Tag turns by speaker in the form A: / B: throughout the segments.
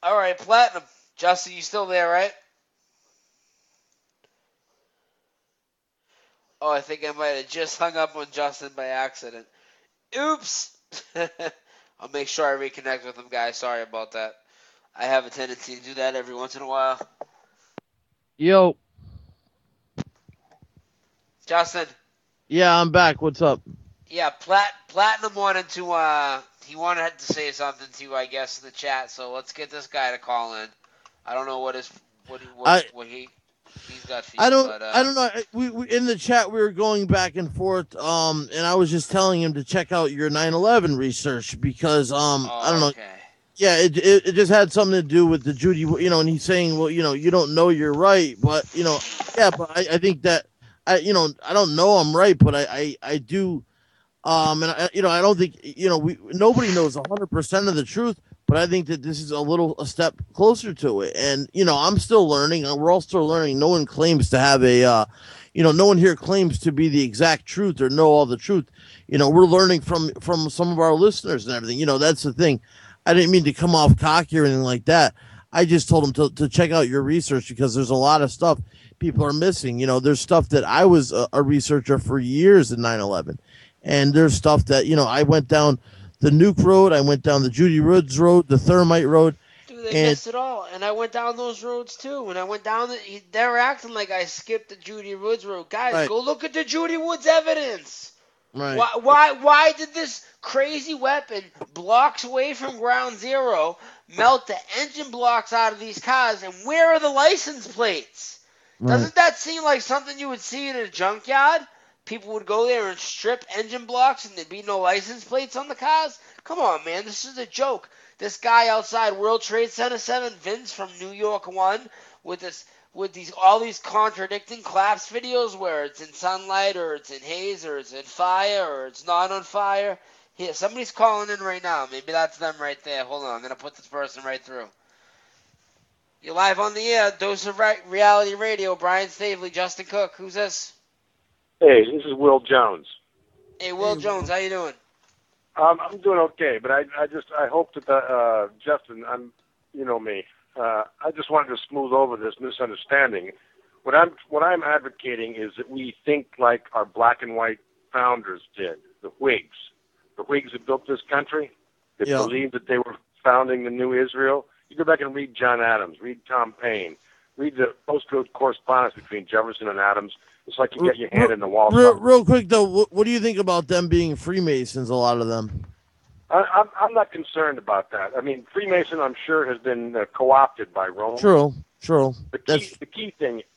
A: All right, Platinum. Justin, you still there, right? Oh, I think I might have just hung up on Justin by accident. Oops. I'll make sure I reconnect with him, guys. Sorry about that. I have a tendency to do that every once in a while.
B: Yo.
A: Justin.
B: Yeah, I'm back. What's up?
A: Yeah, Platinum wanted to he wanted to say something to you, I guess, in the chat. So let's get this guy to call in. I don't know what he's got for you, but
B: I don't know. We in the chat we were going back and forth. And I was just telling him to check out your 9/11 research because I don't know.
A: okay.
B: Yeah, it just had something to do with the Judy, and he's saying, well, you don't know you're right, but yeah, but I think that I don't know I'm right, but I do. And I don't think nobody knows 100% of the truth, but I think that this is a step closer to it. And I'm still learning. We're all still learning. No one claims to have no one here claims to be the exact truth or know all the truth. We're learning from some of our listeners and everything. That's the thing. I didn't mean to come off cocky or anything like that. I just told him to check out your research because there's a lot of stuff people are missing. There's stuff that I was a researcher for years in 9/11. And there's stuff that, I went down the Nuke Road, I went down the Judy Woods Road, the Thermite Road.
A: Dude, they missed it all. And I went down those roads too. When I went down, they were acting like I skipped the Judy Woods Road. Guys, Go look at the Judy Woods evidence.
B: Right.
A: Why did this crazy weapon blocks away from ground zero melt the engine blocks out of these cars? And where are the license plates? Right. Doesn't that seem like something you would see in a junkyard? People would go there and strip engine blocks and there'd be no license plates on the cars? Come on, man. This is a joke. This guy outside World Trade Center 7, Vince from New York 1, with all these contradicting collapse videos where it's in sunlight or it's in haze or it's in fire or it's not on fire. Here, somebody's calling in right now. Maybe that's them right there. Hold on. I'm going to put this person right through. You're live on the air. Dose of Reality Radio. Brian Stavely, Justin Cook. Who's this?
C: Hey, this is Will Jones.
A: Hey, Will Jones, how you doing?
C: I'm doing okay, but I hope that Justin, you know me. I just wanted to smooth over this misunderstanding. What I'm advocating is that we think like our black and white founders did, the Whigs. The Whigs that built this country, that believed that they were founding the new Israel. You go back and read John Adams, read Tom Paine, read the postcode correspondence between Jefferson and Adams. It's like you get your hand in the wall.
B: Real quick, though, what do you think about them being Freemasons, a lot of them?
C: I'm not concerned about that. I mean, Freemason, I'm sure, has been co-opted by Rome.
B: True.
C: The key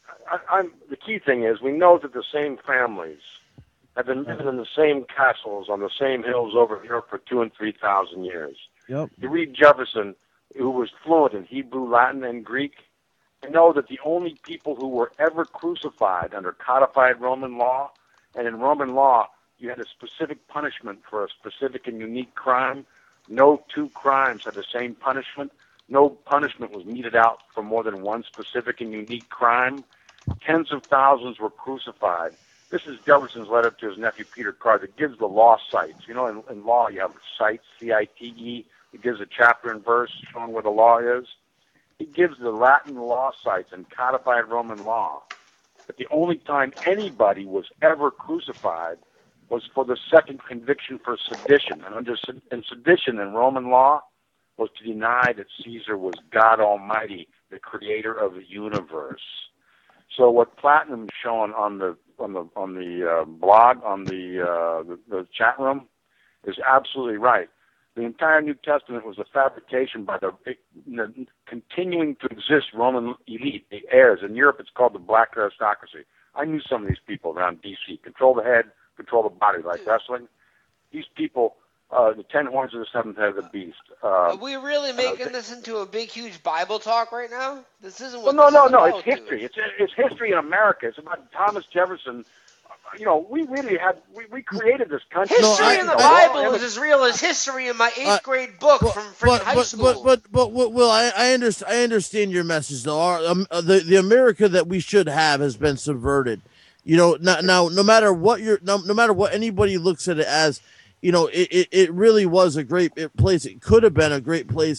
C: thing is we know that the same families have been living in the same castles on the same hills over here for 2,000 and 3,000 years.
B: Yep.
C: You read Jefferson, who was fluent in Hebrew, Latin, and Greek. You know that the only people who were ever crucified under codified Roman law, and in Roman law, you had a specific punishment for a specific and unique crime. No two crimes had the same punishment. No punishment was meted out for more than one specific and unique crime. Tens of thousands were crucified. This is Jefferson's letter to his nephew Peter Carr that gives the law cites. You know, in law you have cites, C-I-T-E. It gives a chapter and verse showing where the law is. He gives the Latin law cites and codified Roman law. But the only time anybody was ever crucified was for the second conviction for sedition. And sedition in Roman law was to deny that Caesar was God Almighty, the creator of the universe. So what Platinum's showing on the blog, on the chat room, is absolutely right. The entire New Testament was a fabrication by the continuing to exist Roman elite, the heirs. In Europe, it's called the black aristocracy. I knew some of these people around D.C. Control the head, control the body, like wrestling. These people, the 10 horns of the seventh head of the beast.
A: Are we really making this into a big, huge Bible talk right now? This isn't what
C: no.
A: About,
C: it's history. It's history in America. It's about Thomas Jefferson. You know, we really had we created this country.
A: History in the Bible is as real as history in my 8th grade book from freaking high school.
B: But Will, I understand your message though. The America that we should have has been subverted. You know, now no matter what no matter what anybody looks at it as, you know, it really was a great place. It could have been a great place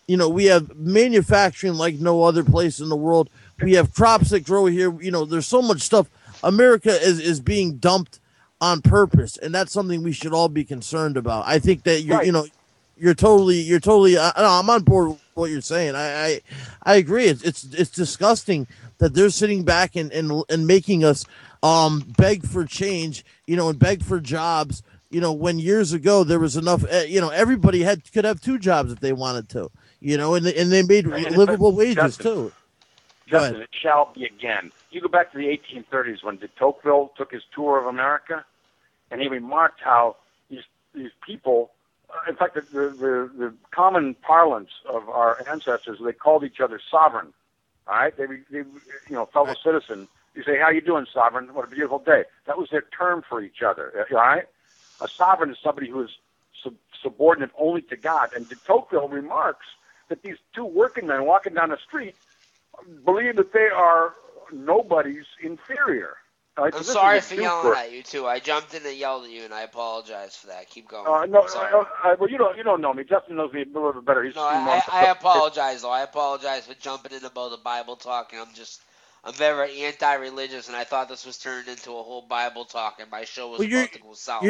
B: we have manufacturing like no other place in the world. We have crops that grow here. There's so much stuff. America is being dumped on purpose, and that's something we should all be concerned about. I think that you're totally. I'm on board with what you're saying. I agree. It's disgusting that they're sitting back and making us beg for change, and beg for jobs. When years ago there was enough. Everybody could have two jobs if they wanted to. And they made livable wages too.
C: Justin, it shall be again. You go back to the 1830s when de Tocqueville took his tour of America, and he remarked how these people, in fact, the common parlance of our ancestors, they called each other sovereign. All right, they fellow citizen. You say, "How you doing, sovereign? What a beautiful day." That was their term for each other. All right, a sovereign is somebody who is subordinate only to God. And de Tocqueville remarks that these two working men walking down the street believe that they are nobody's inferior.
A: Right? I'm sorry for yelling at you too. I jumped in and yelled at you, and I apologize for that. Keep going.
C: Well, you don't know me. Justin knows me a little bit better.
A: I apologize though. I apologize for jumping in about the Bible talk, and I'm very anti-religious, and I thought this was turned into a whole Bible talk, and my show was about to go south.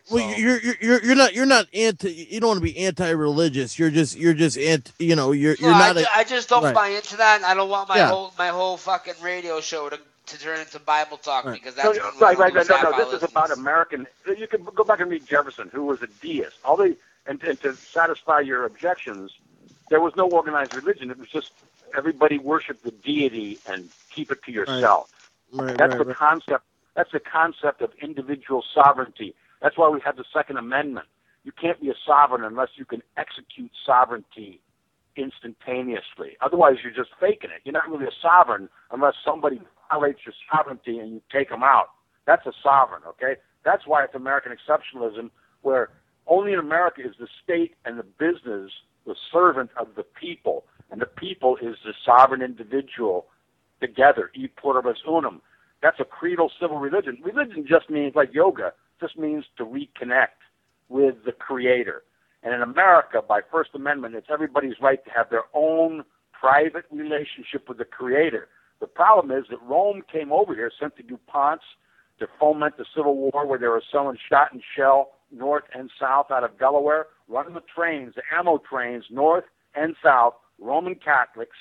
B: You're not anti. You don't want to be anti-religious. You're just anti. You're not.
A: I just don't buy into that, and I don't want my whole fucking radio show to turn into Bible talk because that's
C: right. No. This is about American. You can go back and read Jefferson, who was a deist. And to satisfy your objections, there was no organized religion. It was just everybody worshiped the deity and keep it to yourself. That's the concept. That's the concept of individual sovereignty. That's why we have the Second Amendment. You can't be a sovereign unless you can execute sovereignty instantaneously. Otherwise, you're just faking it. You're not really a sovereign unless somebody violates your sovereignty and you take them out. That's a sovereign, okay? That's why it's American exceptionalism, where only in America is the state and the business the servant of the people, and the people is the sovereign individual together, e pluribus unum. That's a creedal civil religion. Religion just means, like yoga, just means to reconnect with the Creator. And in America, by First Amendment, it's everybody's right to have their own private relationship with the Creator. The problem is that Rome came over here, sent the DuPonts to foment the Civil War, where they were selling shot and shell north and south out of Delaware, running the trains, the ammo trains, north and south, Roman Catholics,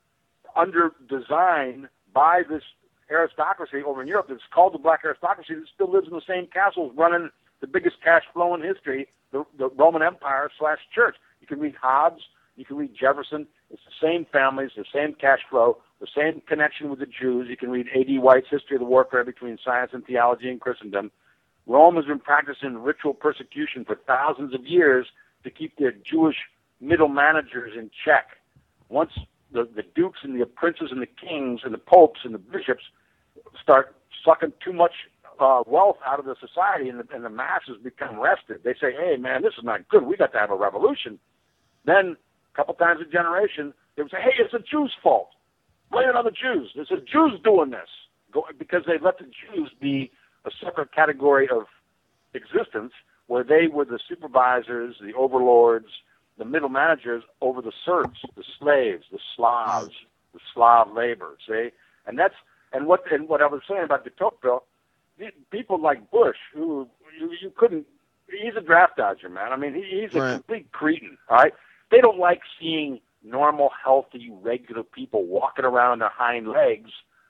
C: under design by this aristocracy over in Europe that's called the black aristocracy that still lives in the same castles running the biggest cash flow in history, the Roman Empire / church. You can read Hobbes, you can read Jefferson. It's the same families, the same cash flow, the same connection with the Jews. You can read A.D. White's History of the Warfare Between Science and Theology in Christendom. Rome has been practicing ritual persecution for thousands of years to keep their Jewish middle managers in check. Once the dukes and the princes and the kings and the popes and the bishops start sucking too much wealth out of the society and the masses become rested, they say, hey, man, this is not good. We got to have a revolution. Then, a couple times a generation, they would say, hey, it's the Jews' fault. Blame it on the Jews. It's the Jews doing this. Because they let the Jews be a separate category of existence where they were the supervisors, the overlords, the middle managers over the serfs, the slaves, the Slavs, the Slav labor, see? And what I was saying about de Tocqueville, people like Bush, who you couldn't, he's a draft dodger, man. I mean, he's a complete cretin, all right? They don't like seeing normal, healthy, regular people walking around on their hind legs,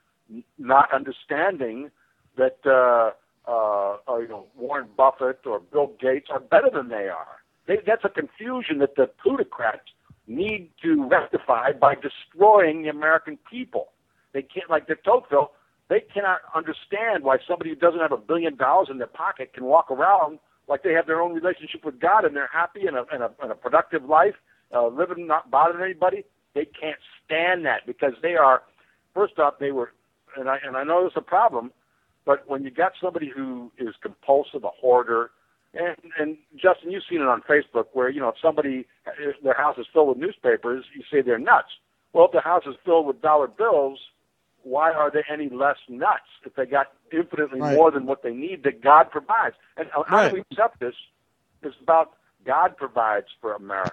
C: not understanding that Warren Buffett or Bill Gates are better than they are. That's a confusion that the plutocrats need to rectify by destroying the American people. They can't, like de Tocqueville, they cannot understand why somebody who doesn't have $1 billion in their pocket can walk around like they have their own relationship with God and they're happy and a productive life, living, not bothering anybody. They can't stand that because they are, first off, they were, and I know it's a problem, but when you got somebody who is compulsive, a hoarder, and Justin, you've seen it on Facebook where, if somebody, their house is filled with newspapers, you say they're nuts. Well, if the house is filled with dollar bills, why are they any less nuts if they got infinitely more than what they need that God provides? And how do we accept this? It's about God provides for America.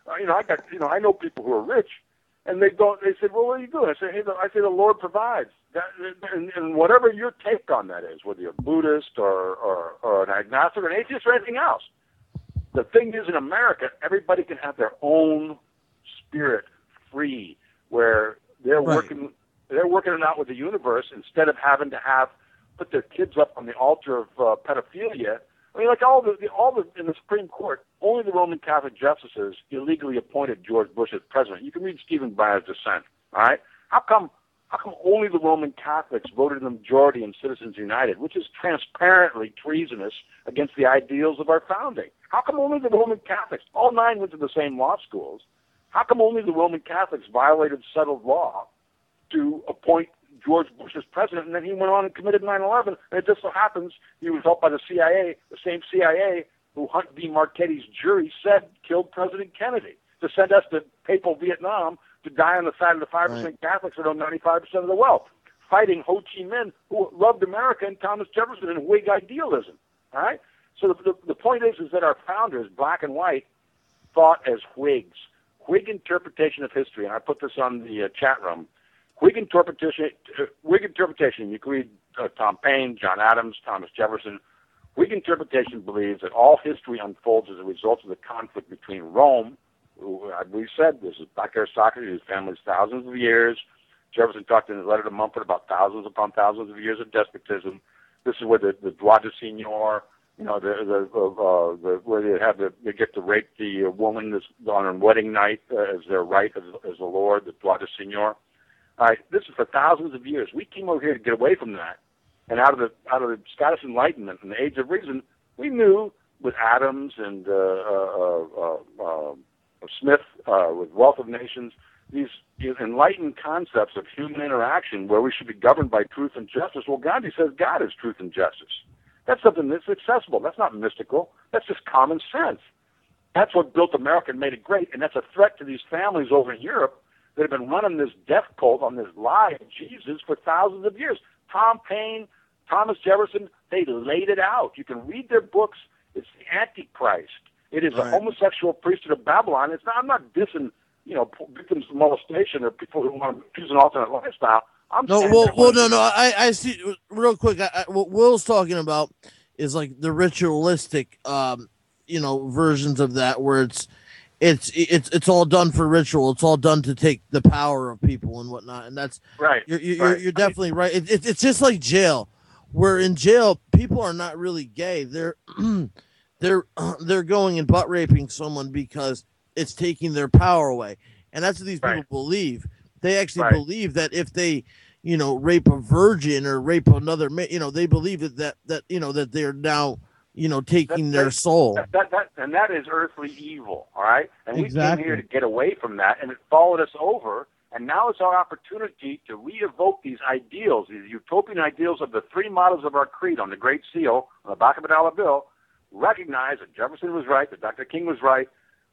C: I know people who are rich, and they said, well, what do you do? I say, the Lord provides. And whatever your take on that is, whether you're Buddhist or an agnostic or an atheist or anything else, the thing is, in America, everybody can have their own spirit free, where they're working it out with the universe instead of having to put their kids up on the altar of pedophilia. I mean, like all the in the Supreme Court, only the Roman Catholic justices illegally appointed George Bush as president. You can read Stephen Breyer's dissent. All right, how come only the Roman Catholics voted in the majority in Citizens United, which is transparently treasonous against the ideals of our founding? How come only the Roman Catholics? All 9 went to the same law schools. How come only the Roman Catholics violated settled law to appoint George Bush as president, and then he went on and committed 9/11, and it just so happens he was helped by the CIA, the same CIA who Hunt V. Marchetti's jury said killed President Kennedy, to send us to papal Vietnam to die on the side of the 5% Catholics that own 95% of the wealth, fighting Ho Chi Minh, who loved America, and Thomas Jefferson and Whig idealism. All right? So the point is that our founders, black and white, thought as Whigs. Whig interpretation of history, and I put this on the chat room. Whig interpretation. You can read Tom Paine, John Adams, Thomas Jefferson. Whig interpretation believes that all history unfolds as a result of the conflict between Rome, who we said this is Black aristocracy, whose family's thousands of years. Jefferson talked in his letter to Mumford about thousands upon thousands of years of despotism. This is where the droit de seigneur, where they get to rape the woman on her wedding night as their right as a lord, the droit de seigneur. All right, this is for thousands of years. We came over here to get away from that, and out of the Scottish Enlightenment and the Age of Reason, we knew with Adams and Smith with Wealth of Nations, these enlightened concepts of human interaction where we should be governed by truth and justice. Well, Gandhi says God is truth and justice. That's something that's accessible. That's not mystical. That's just common sense. That's what built America and made it great, and that's a threat to these families over in Europe that have been running this death cult on this lie of Jesus for thousands of years. Tom Paine, Thomas Jefferson, they laid it out. You can read their books. It's the Antichrist. It is a homosexual priesthood of Babylon. It's not. I'm not dissing, victims of molestation or people who want to choose an alternate lifestyle.
B: No. I see. Real quick, what Will's talking about is like the ritualistic, versions of that, where it's all done for ritual. It's all done to take the power of people and whatnot. And that's
C: right.
B: You're definitely right. It's just like jail, where in jail people are not really gay. They're they're going and butt raping someone because it's taking their power away, and that's what these people believe. They actually believe that if they, rape a virgin or rape another, they believe that they're now, taking their soul.
C: And that is earthly evil, all right? And we came here to get away from that, and it followed us over, and now it's our opportunity to re-evoke these ideals, these utopian ideals of the 3 models of our creed on the Great Seal, on the back of a dollar bill. Recognize that Jefferson was right, that Dr. King was right.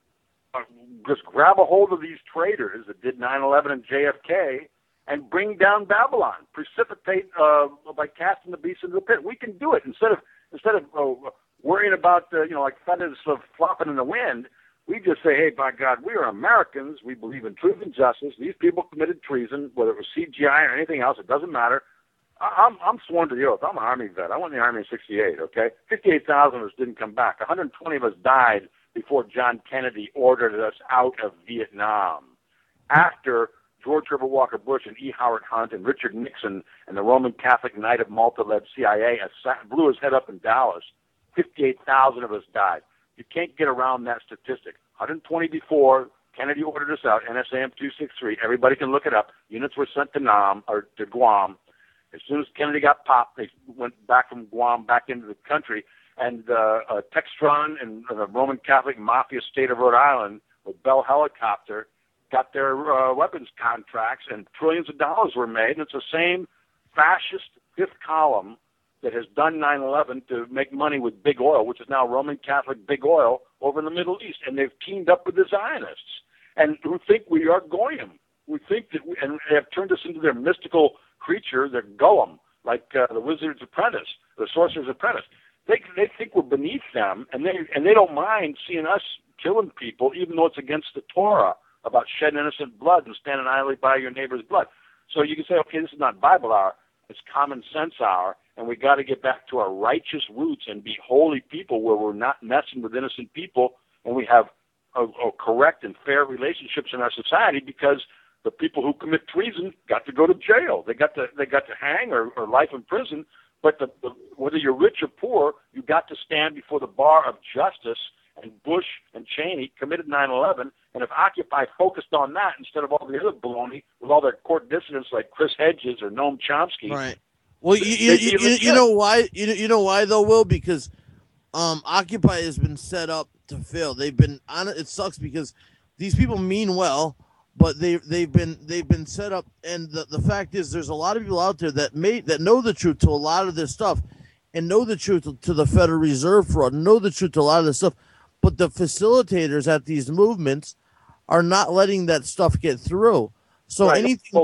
C: Just grab a hold of these traitors that did 9/11 and JFK and bring down Babylon, precipitate by casting the beast into the pit. We can do it instead of worrying about like feathers flopping in the wind. We just say, hey, by God, we are Americans. We believe in truth and justice. These people committed treason, whether it was CGI or anything else. It doesn't matter. I'm sworn to the oath. I'm an Army vet. I went in the Army in '68. Okay, 58,000 of us didn't come back. 120 of us died before John Kennedy ordered us out of Vietnam. After George Herbert Walker Bush and E. Howard Hunt and Richard Nixon and the Roman Catholic Knight of Malta-led CIA blew his head up in Dallas, 58,000 of us died. You can't get around that statistic. 120 before, Kennedy ordered us out, NSAM 263. Everybody can look it up. Units were sent to Guam. As soon as Kennedy got popped, they went back from Guam back into the country. And Textron and the Roman Catholic Mafia state of Rhode Island with Bell Helicopter got their weapons contracts, and trillions of dollars were made. And it's the same fascist fifth column that has done 9/11 to make money with Big Oil, which is now Roman Catholic Big Oil over in the Middle East. And they've teamed up with the Zionists, and who think we are Goyim. We think that, and they have turned us into their mystical creature, their golem, like the Wizard's Apprentice, the Sorcerer's Apprentice. They think we're beneath them, and they don't mind seeing us killing people, even though it's against the Torah about shedding innocent blood and standing idly by your neighbor's blood. So you can say, okay, this is not Bible hour, it's common sense hour, and we got to get back to our righteous roots and be holy people where we're not messing with innocent people, and we have a correct and fair relationships in our society, because the people who commit treason got to go to jail. They got to hang or life in prison. But whether you're rich or poor, you got to stand before the bar of justice. And Bush and Cheney committed 9/11, and if Occupy focused on that instead of all the other baloney with all their court dissidents like Chris Hedges or Noam Chomsky.
B: Right. Well, you know why? You know why though, Will? Because Occupy has been set up to fail. They've been on it. It sucks because these people mean well, but they've been set up. And the fact is, there's a lot of people out there that know the truth to a lot of this stuff, and know the truth to the Federal Reserve fraud, know the truth to a lot of this stuff. But the facilitators at these movements are not letting that stuff get through. So
C: right.
B: anything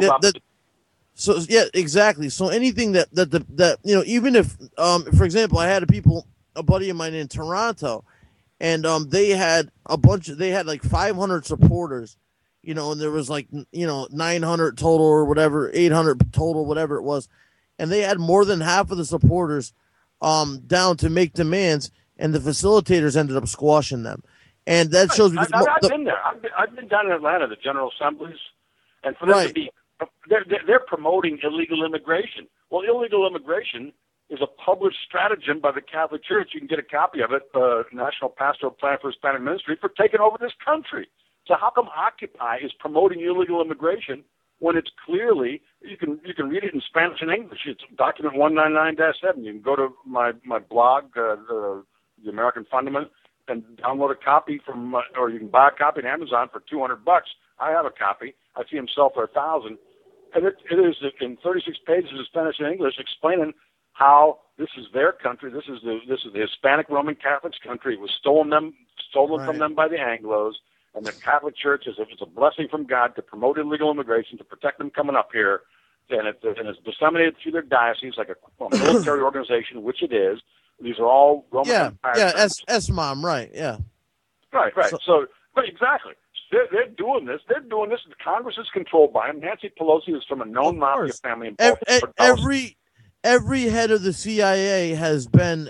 B: so yeah, exactly. So anything that even if for example, I had a buddy of mine in Toronto, and they had like 500 supporters, and there was like 900 total or whatever, 800 total, whatever it was, and they had more than half of the supporters down to make demands. And the facilitators ended up squashing them, and that shows.
C: I've been there. I've been down in Atlanta, the General Assemblies, and for them to be, they're promoting illegal immigration. Well, illegal immigration is a published stratagem by the Catholic Church. You can get a copy of it, National Pastoral Plan for Hispanic Ministry, for taking over this country. So how come Occupy is promoting illegal immigration when it's clearly, you can read it in Spanish and English. It's document 199-7. You can go to my blog, the American Fundament, and download a copy from, or you can buy a copy on Amazon for $200. I have a copy. I see them sell for $1,000, and it is in 36 pages of Spanish and English explaining how this is their country. This is the Hispanic Roman Catholics' country. It was stolen from them by the Anglos, and the Catholic Church is a blessing from God to promote illegal immigration, to protect them coming up here, and it's disseminated through their diocese like a military organization, which it is. These are all Roman Empire.
B: Yeah, S-Mom, right, yeah.
C: Right. So exactly. They're doing this. Congress is controlled by them. Nancy Pelosi is from a known mafia family in Baltimore.
B: Every head of the CIA has been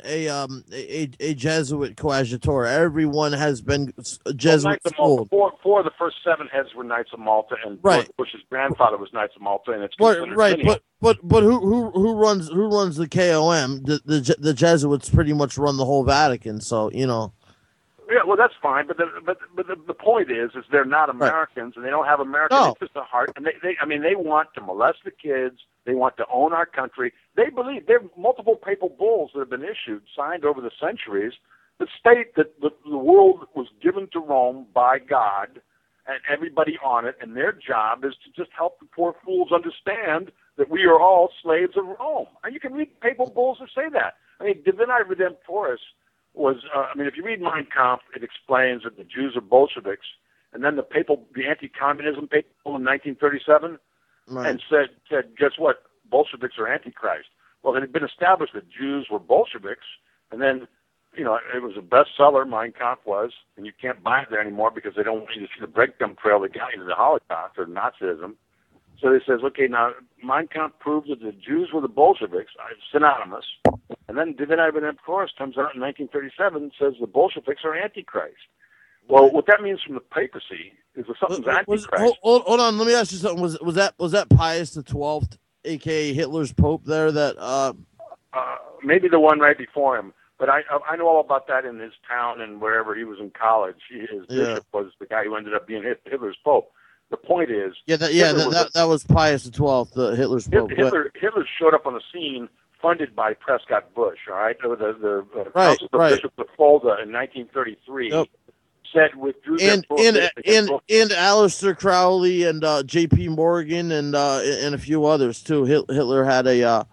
B: a Jesuit coadjutor. Everyone has been Jesuit schooled.
C: Four of the first 7 heads were Knights of Malta, and Bush's grandfather was Knights of Malta, and it's
B: right. But who runs the KOM? The Jesuits pretty much run the whole Vatican. So
C: Yeah, well, that's fine, but the point is they're not Americans, and they don't have American interests at heart, and they want to molest the kids. They want to own our country. They believe there are multiple papal bulls that have been issued, signed over the centuries, that state that the world was given to Rome by God and everybody on it, and their job is to just help the poor fools understand that we are all slaves of Rome. And you can read papal bulls that say that. Divini Redemptoris was, if you read Mein Kampf, it explains that the Jews are Bolsheviks, and then the anti-communism papal in 1937, and said, guess what? Bolsheviks are Antichrist. Well, it had been established that Jews were Bolsheviks, and then, it was a bestseller, Mein Kampf was, and you can't buy it there anymore because they don't want you to see the breadcrumb trail that got you to the Holocaust or Nazism. So they says, okay, now Mein Kampf proves that the Jews were the Bolsheviks, synonymous, and then Divina Redemptoris comes out in 1937 and says the Bolsheviks are Antichrist. Well, what that means from the papacy is that something's Antichrist.
B: Hold on, let me ask you something. Was that Pius XII, a.k.a. Hitler's Pope there? That
C: maybe the one right before him. But I know all about that in his town and wherever he was in college. His bishop was the guy who ended up being Hitler's Pope. The point is,
B: that was Pius XII, the Hitler's Pope.
C: Hitler showed up on the scene, funded by Prescott Bush. All right, the Council of Bishops of Fulda in 1933. Yep. Said withdrew
B: and Aleister Crowley and J.P. Morgan and a few others too. Hitler had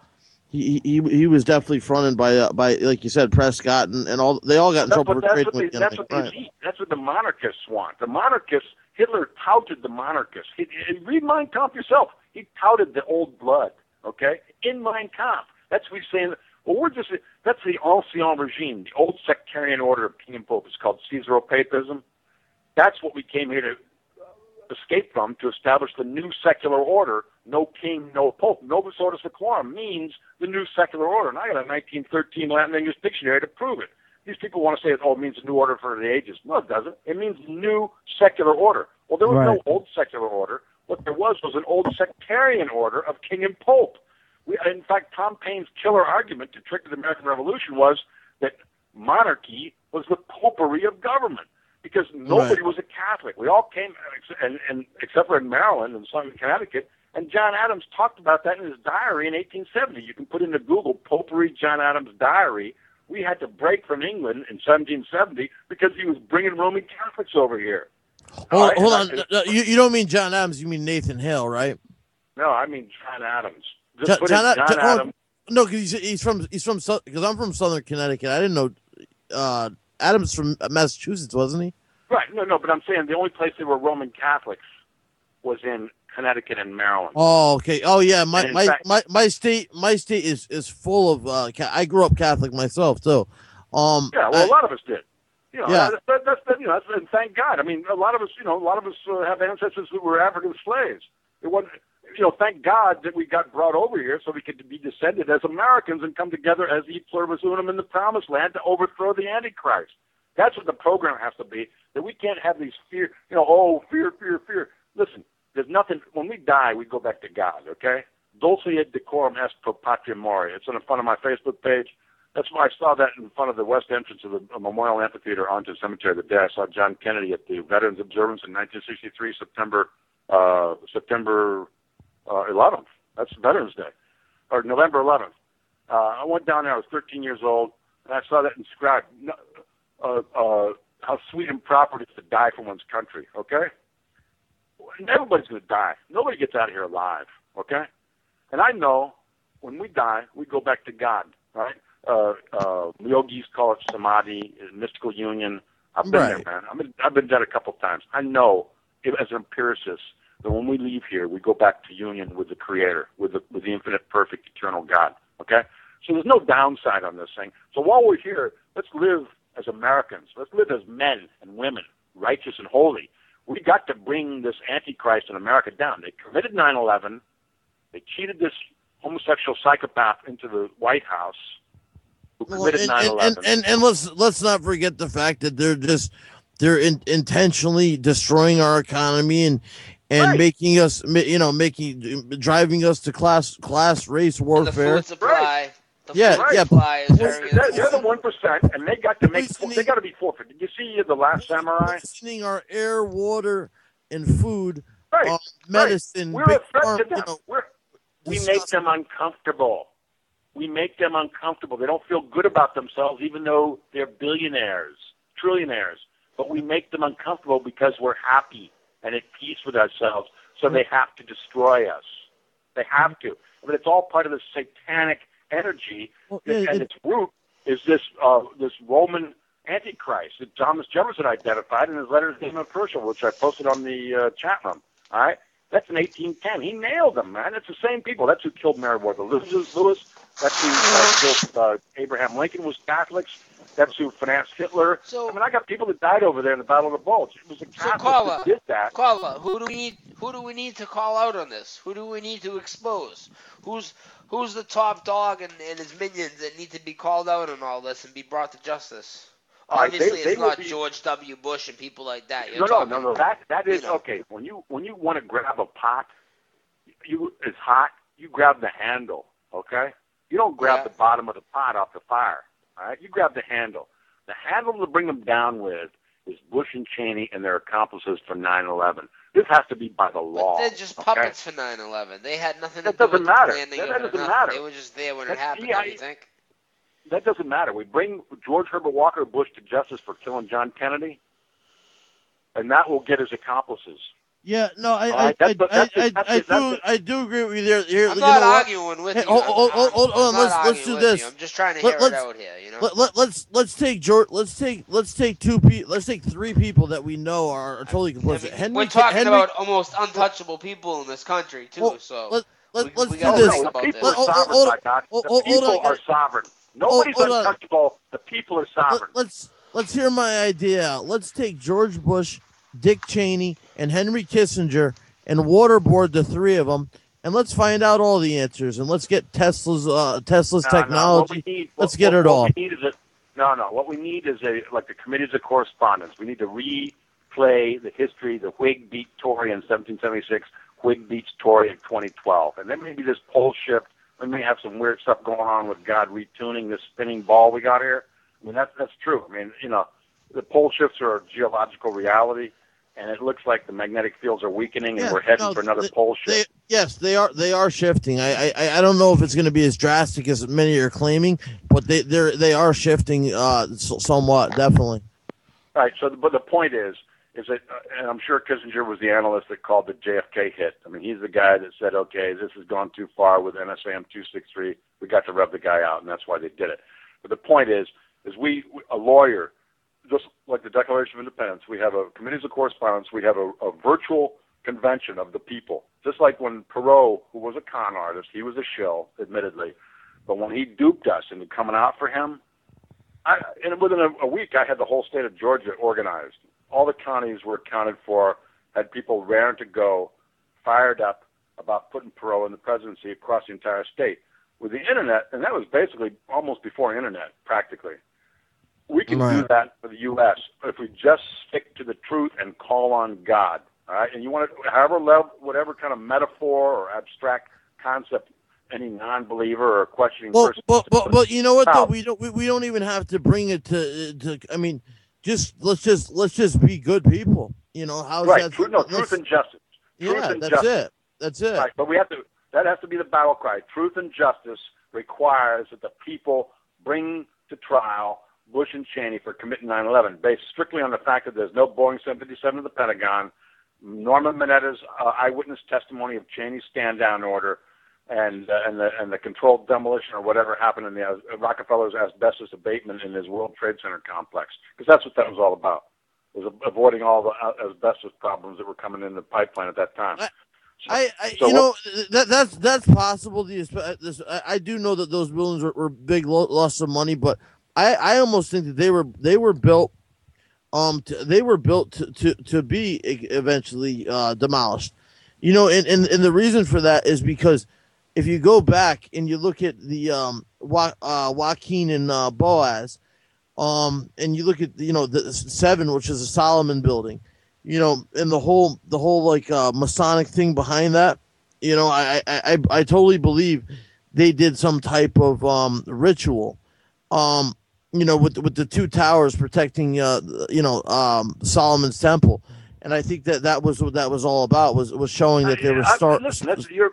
B: he was definitely fronted by like you said, Prescott and all. They all got in trouble for trading with him.
C: That's what the monarchists want. The monarchists. Hitler touted the monarchists. Read Mein Kampf yourself. He touted the old blood. Okay, in Mein Kampf. That's what he's saying. Well, that's the ancien regime, the old sectarian order of king and pope. It's called Caesaropapism. That's what we came here to escape from, to establish the new secular order. No king, no pope. Novus Ordo Seclorum means the new secular order. And I got a 1913 Latin English dictionary to prove it. These people want to say, it means a new order for the ages. No, it doesn't. It means new secular order. Well, there was no old secular order. What there was an old sectarian order of king and pope. In fact, Tom Paine's killer argument to trigger the American Revolution was that monarchy was the popery of government, because nobody was a Catholic. We all came, and except for in Maryland and some in Connecticut. And John Adams talked about that in his diary in 1870. You can put into Google Popery John Adams diary. We had to break from England in 1770 because he was bringing Roman Catholics over here.
B: Hold on. You don't mean John Adams. You mean Nathan Hale, right?
C: No, I mean John Adams.
B: John
C: Adams.
B: No, because he's from because I'm from Southern Connecticut. I didn't know Adams from Massachusetts, wasn't he?
C: Right. No. But I'm saying the only place there were Roman Catholics was in Connecticut and Maryland.
B: Oh, okay. Oh, yeah. My state is full of. I grew up Catholic myself too.
C: A lot of us did. That's and thank God. I mean, a lot of us have ancestors who were African slaves. It wasn't. Thank God that we got brought over here so we could be descended as Americans and come together as e pluribus unum in the promised land to overthrow the Antichrist. That's what the program has to be. That we can't have these fear. Fear. Listen. There's nothing. When we die, we go back to God, okay? Dulce et decorum est pro patria mori. It's in front of my Facebook page. That's why I saw that in front of the west entrance of the Memorial Amphitheater onto the cemetery the day I saw John Kennedy at the Veterans Observance in 1963, September 11th. That's Veterans Day, or November 11th. I went down there. I was 13 years old, and I saw that inscribed, how sweet and proper it is to die for one's country, okay? Everybody's going to die. Nobody gets out of here alive, okay? And I know when we die, we go back to God, right? Yogis call it samadhi, mystical union. I've been there, man. I've been dead a couple of times. I know, as an empiricist, that when we leave here, we go back to union with the Creator, with the infinite, perfect, eternal God, okay? So there's no downside on this thing. So while we're here, let's live as Americans. Let's live as men and women, righteous and holy. We got to bring this Antichrist in America down. They committed 9/11. They cheated this homosexual psychopath into the White House who committed 9/11.
B: And let's not forget the fact that they're intentionally destroying our economy and making us, driving us to class race warfare.
A: The food supply.
B: They're
C: the 1%, and they got to be forfeit. Did you see The Last Samurai?
B: Poisoning our air, water, and food, medicine.
C: We're a threat to them. We make them uncomfortable. We make them uncomfortable. They don't feel good about themselves, even though they're billionaires, trillionaires. But we make them uncomfortable because we're happy and at peace with ourselves. So they have to destroy us. They have to. But it's all part of the satanic energy, and its root is this Roman Antichrist that Thomas Jefferson identified in his letter to Damon Herschel, which I posted on the chat room. All right, that's in 1810. He nailed them, man. It's the same people. That's who killed Mary Wartha Lewis. That's who killed Abraham Lincoln. Was Catholics. That's who financed Hitler.
A: So,
C: I got people that died over there in the Battle of the Bulge. It was a Catholic that did that.
A: Carla, who do we need to call out on this? Who do we need to expose? Who's the top dog and his minions that need to be called out on all this and be brought to justice? Obviously, it's not George W. Bush and people like that.
C: No. That is okay. When you want to grab a pot, it's hot. You grab the handle. Okay. You don't grab the bottom of the pot off the fire. All right. You grab the handle. The handle to bring them down with is Bush and Cheney and their accomplices for 9/11. This has to be by the law.
A: But they're just puppets for 9/11. They had nothing to
C: do
A: with
C: the planning.
A: That doesn't matter. They were just there when it happened. Don't you think?
C: That doesn't matter. We bring George Herbert Walker Bush to justice for killing John Kennedy, and that will get his accomplices.
B: Yeah, no, I do agree with you there.
A: I'm not arguing with you.
B: Hold on. Let's do this.
A: I'm just trying to hear it out here.
B: Let's take George. Let's take three people that we know are totally complicit.
A: We're talking about almost untouchable people in this country too. So
B: let's do this.
C: The people are sovereign. Nobody's untouchable. The people are sovereign.
B: Let's hear my idea out. Let's take George Bush Dick Cheney, and Henry Kissinger and waterboard the three of them, and let's find out all the answers, and let's get Tesla's technology. Let's get it all.
C: What we need is what we need is like the committees of correspondence. We need to replay the history. The Whig beat Tory in 1776. Whig beats Tory in 2012, and then maybe this pole shift. We may have some weird stuff going on with God retuning this spinning ball we got here. I mean, that's true. I mean, the pole shifts are a geological reality, and it looks like the magnetic fields are weakening, and we're heading for another pole shift.
B: Yes, they are shifting. I don't know if it's going to be as drastic as many are claiming, but they are shifting somewhat, definitely.
C: All right. So, but the point is that, and I'm sure Kissinger was the analyst that called the JFK hit. I mean, he's the guy that said, okay, this has gone too far with NSAM 263. We got to rub the guy out, and that's why they did it. But the point is a lawyer, just like the Declaration of Independence, we have a committees of correspondence, we have a virtual convention of the people. Just like when Perot, who was a con artist, he was a shill, admittedly, but when he duped us into coming out for him, and within a week, I had the whole state of Georgia organized. All the counties were accounted for, had people raring to go, fired up about putting Perot in the presidency across the entire state. With the internet, and that was basically almost before internet, practically. We can do that for the U.S. if we just stick to the truth and call on God. All right, and you want to, whatever kind of metaphor or abstract concept any non-believer or questioning person.
B: But you know what though, we don't even have to bring it to. I mean, let's just be good people. How's
C: right?
B: that?
C: Truth and justice.
B: That's it.
C: Right, but we have to. That has to be the battle cry. Truth and justice requires that the people bring to trial Bush and Cheney for committing 9/11, based strictly on the fact that there's no Boeing 757 in the Pentagon, Norman Mineta's eyewitness testimony of Cheney's stand-down order, and the controlled demolition or whatever happened in the Rockefeller's asbestos abatement in his World Trade Center complex, because that's what that was all about. It was avoiding all the asbestos problems that were coming in the pipeline at that time.
B: That's possible. I do know that those buildings were big loss of money, but I almost think that they were built to be eventually demolished. And the reason for that is because if you go back and you look at the Joaquin and Boaz, and you look at the 7, which is a Solomon building, and the whole like Masonic thing behind that, I totally believe they did some type of ritual, with the 2 towers protecting Solomon's temple. And I think that was what that was all about, was showing that they were starting.
C: Listen,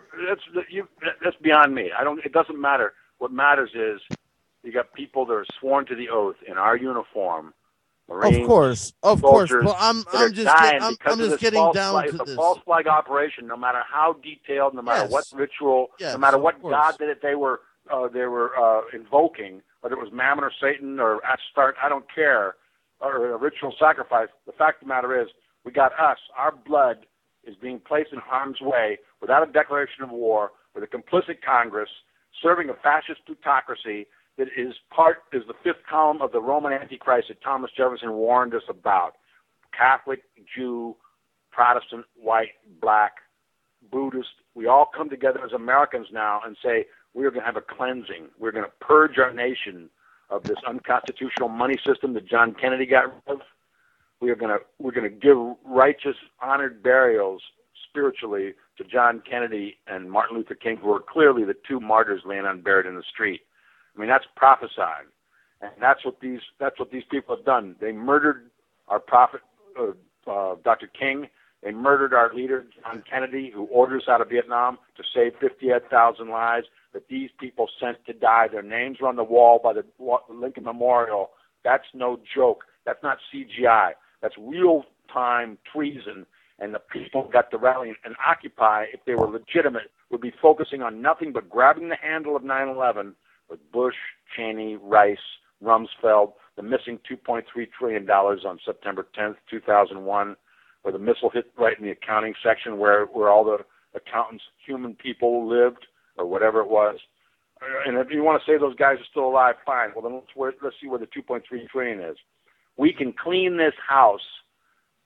C: that's beyond me. It doesn't matter. What matters is you got people that are sworn to the oath in our uniform. Marines,
B: of course. But I'm just getting down to this.
C: It's a false flag operation. No matter how detailed, no matter what ritual, no matter what god that they were invoking, whether it was Mammon or Satan or Astarte, I don't care, or a ritual sacrifice. The fact of the matter is, we got us. Our blood is being placed in harm's way without a declaration of war, with a complicit Congress serving a fascist plutocracy that is the 5th column of the Roman Antichrist that Thomas Jefferson warned us about. Catholic, Jew, Protestant, white, black, Buddhist. We all come together as Americans now and say, we're going to have a cleansing. We're going to purge our nation of this unconstitutional money system that John Kennedy got rid of. We're going to give righteous, honored burials spiritually to John Kennedy and Martin Luther King, who are clearly the 2 martyrs laying unburied in the street. I mean, that's prophesied, and that's what these people have done. They murdered our prophet, Dr. King. They murdered our leader, John Kennedy, who ordered us out of Vietnam to save 58,000 lives that these people sent to die. Their names are on the wall by the Lincoln Memorial. That's no joke. That's not CGI. That's real-time treason, and the people got to rally and Occupy, if they were legitimate, would be focusing on nothing but grabbing the handle of 9/11 with Bush, Cheney, Rice, Rumsfeld, the missing $2.3 trillion on September 10th, 2001, where the missile hit right in the accounting section where all the accountants, human people lived, or whatever it was. And if you want to say those guys are still alive, fine. Well, then let's see where the $2.3 trillion is. We can clean this house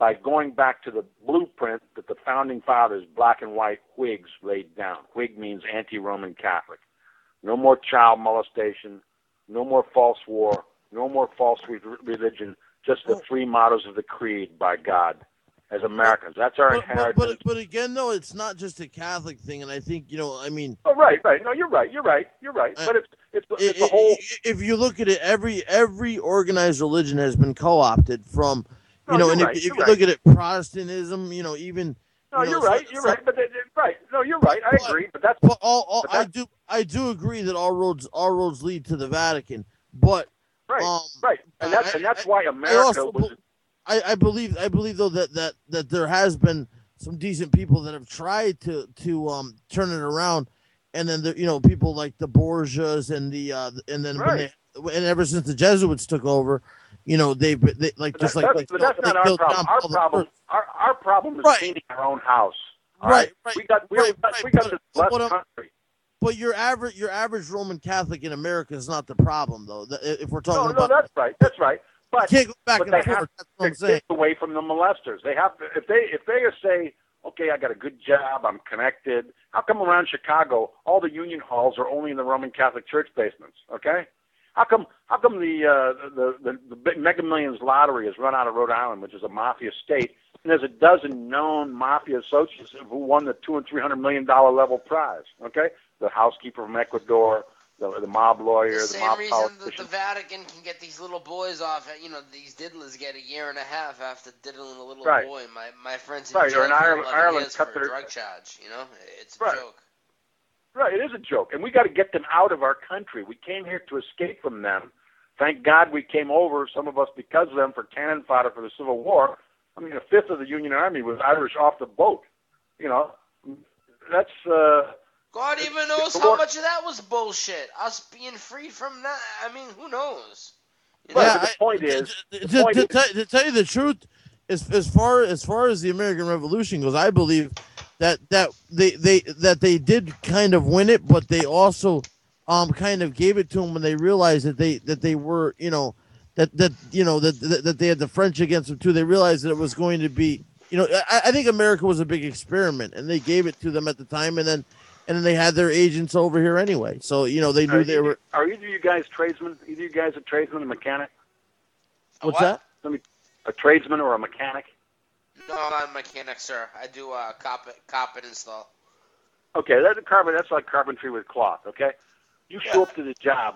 C: by going back to the blueprint that the founding fathers, black and white Whigs, laid down. Whig means anti-Roman Catholic. No more child molestation, no more false war, no more false religion, just the three mottos of the creed by God as Americans. That's our inheritance.
B: But again, though, it's not just a Catholic thing, and I think, I mean...
C: Oh, right. No, you're right. But it's a whole...
B: If you look at it, every organized religion has been co-opted from... if you look at it, Protestantism, even...
C: No, you're right. But right. No, you're right. I agree. But that's...
B: I do agree that all roads lead to the Vatican, but...
C: Right. And that's why America was...
B: I believe though that there has been some decent people that have tried to turn it around, and then people like the Borgias and and ever since the Jesuits took over, they like
C: just like but that's not our problem. Our problem is cleaning our own house. Right. We got this blessed country.
B: But your average Roman Catholic in America is not the problem, though. If we're talking about
C: that's right. But
B: you can't go back
C: but
B: and
C: they
B: forth.
C: have
B: That's what I'm
C: to
B: saying.
C: get away from the molesters. They have to if they say, okay, I got a good job, I'm connected. How come around Chicago all the union halls are only in the Roman Catholic Church basements? Okay, how come the Mega Millions lottery is run out of Rhode Island, which is a mafia state, and there's a dozen known mafia associates who won the $200 and $300 million level prize? Okay, the housekeeper from Ecuador. The mob lawyer, the mob
A: same
C: politician.
A: reason that the Vatican can get these little boys off. These diddlers get a year and a half after diddling a little boy. My friends in jail
C: or in
A: for
C: Ireland
A: for
C: cut
A: a
C: their
A: drug charge. It's a joke.
C: Right, it is a joke, and we got to get them out of our country. We came here to escape from them. Thank God we came over. Some of us because of them for cannon fodder for the Civil War. I mean, a fifth of the Union Army was Irish off the boat. That's.
A: God even knows how much of that was bullshit. Us being free from that. I mean, who knows?
C: The point is,
B: to tell you the truth, as far as the American Revolution goes, I believe that they did kind of win it, but they also kind of gave it to them when they realized that they were that they had the French against them too. They realized that it was going to be I think America was a big experiment, and they gave it to them at the time, and then they had their agents over here anyway. So, they knew they were...
C: Are either of you guys tradesmen? Either of you guys a tradesman, a mechanic?
B: What's that?
C: A tradesman or a mechanic?
A: No, I'm not a mechanic, sir. I do carpet install.
C: Okay, that's like carpentry with cloth, okay? You show up to the job.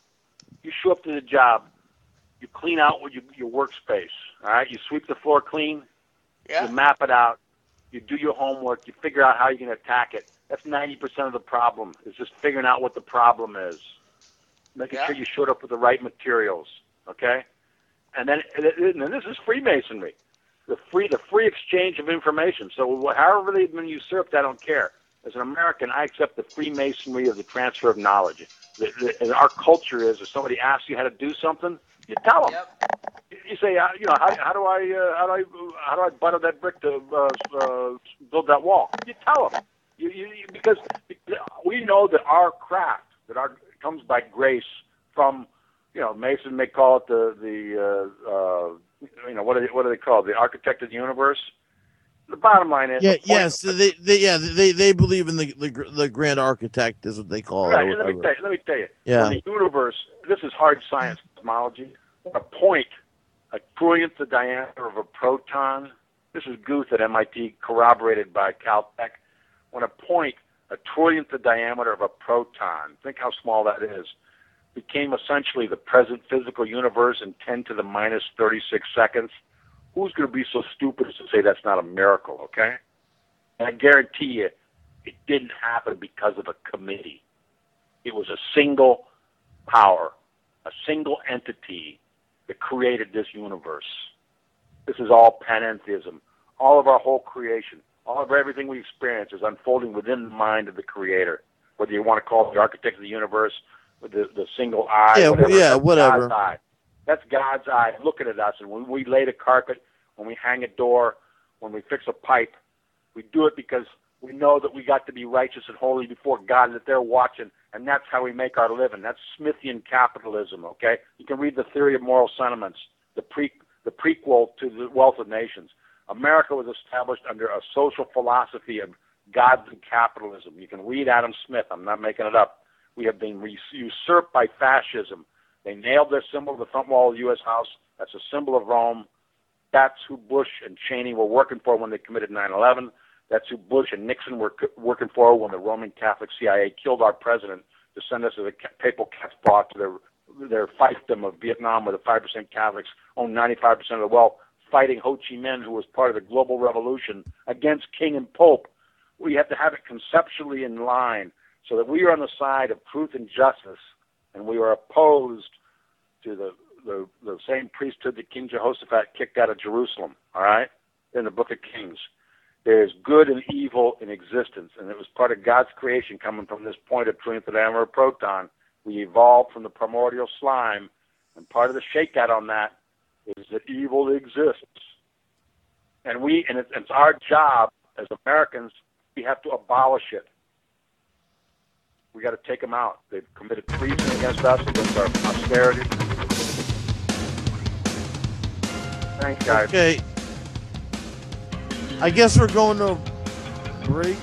C: You clean out your workspace, all right? You sweep the floor clean.
A: Yeah.
C: You map it out. You do your homework. You figure out how you're going to attack it. That's 90% of the problem, is just figuring out what the problem is. Making sure you showed up with the right materials, okay? And then this is Freemasonry, the free exchange of information. So however they've been usurped, I don't care. As an American, I accept the Freemasonry of the transfer of knowledge. And our culture is, if somebody asks you how to do something, you tell them.
A: Yep.
C: You say, how do I butter that brick to build that wall? You tell them. Because we know that our craft, comes by grace from, Mason may call it the what do they call it? The architect of the universe. The bottom line is,
B: they believe in the grand architect is what they call it.
C: Right. Let me tell you.
B: Yeah.
C: When the universe, this is hard science cosmology. A point, a trillionth the diameter of a proton. This is Guth at MIT, corroborated by Caltech. When a point, a trillionth the diameter of a proton, think how small that is, became essentially the present physical universe in 10 to the minus 36 seconds, who's going to be so stupid as to say that's not a miracle, okay? And I guarantee you, it didn't happen because of a committee. It was a single power, a single entity that created this universe. This is all panentheism. All of our whole creation, all of everything we experience is unfolding within the mind of the Creator. Whether you want to call it the architect of the universe, with the single eye,
B: whatever.
C: God's eye. That's God's eye looking at us. And when we lay the carpet, when we hang a door, when we fix a pipe, we do it because we know that we got to be righteous and holy before God, that they're watching, and that's how we make our living. That's Smithian capitalism, okay? You can read The Theory of Moral Sentiments, the prequel to The Wealth of Nations. America was established under a social philosophy of godly capitalism. You can read Adam Smith. I'm not making it up. We have been usurped by fascism. They nailed their symbol to the front wall of the U.S. House. That's a symbol of Rome. That's who Bush and Cheney were working for when they committed 9/11. That's who Bush and Nixon were working for when the Roman Catholic CIA killed our president to send us as a papal cat's paw to their fiefdom of Vietnam, where the 5% Catholics own 95% of the wealth, fighting Ho Chi Minh, who was part of the global revolution, against king and pope. We have to have it conceptually in line so that we are on the side of truth and justice, and we are opposed to the same priesthood that King Jehoshaphat kicked out of Jerusalem, all right, in the book of Kings. There is good and evil in existence, and it was part of God's creation coming from this point of trinity or proton. We evolved from the primordial slime, and part of the shakeout on that is that evil exists. And it's our job as Americans, we have to abolish it. We got to take them out. They've committed treason against us, against our posterity. Thanks, guys.
B: Okay. I guess we're going to break.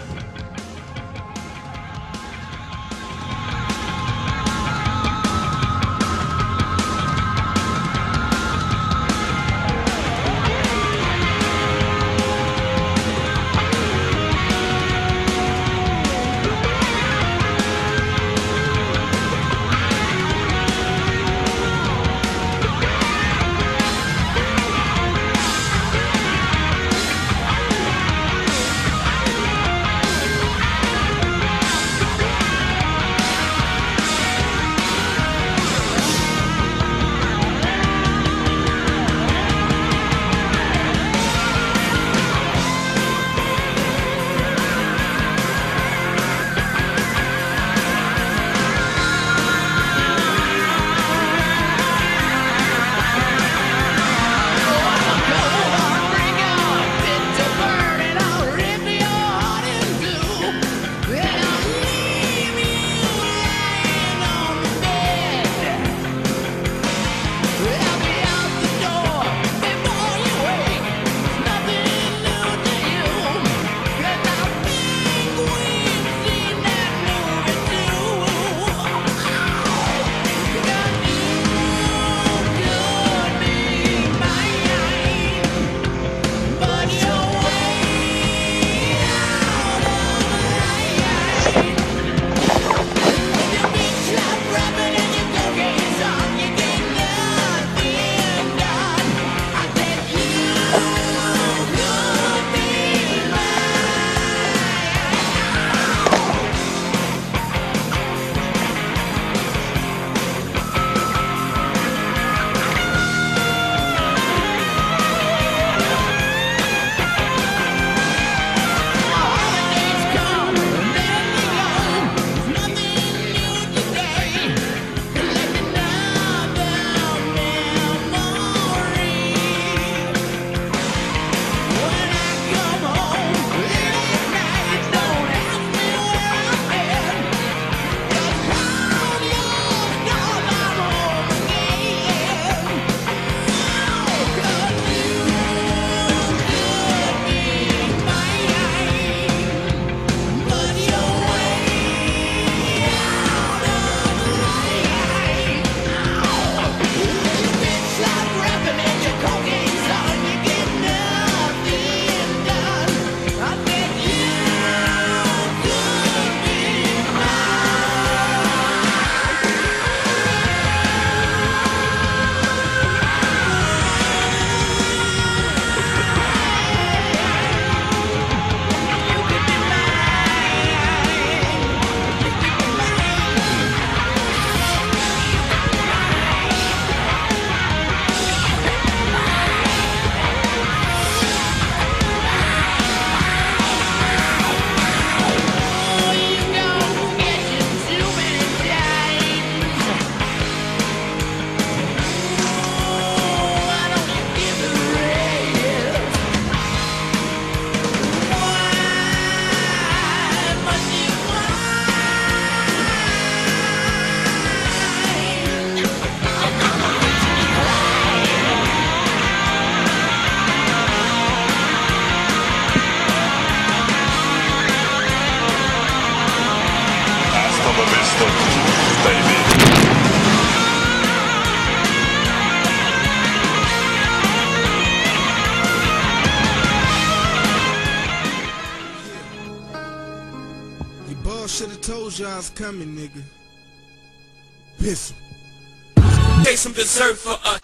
D: Boss should have told y'all I was coming, nigga. Piss him. Take some dessert for us.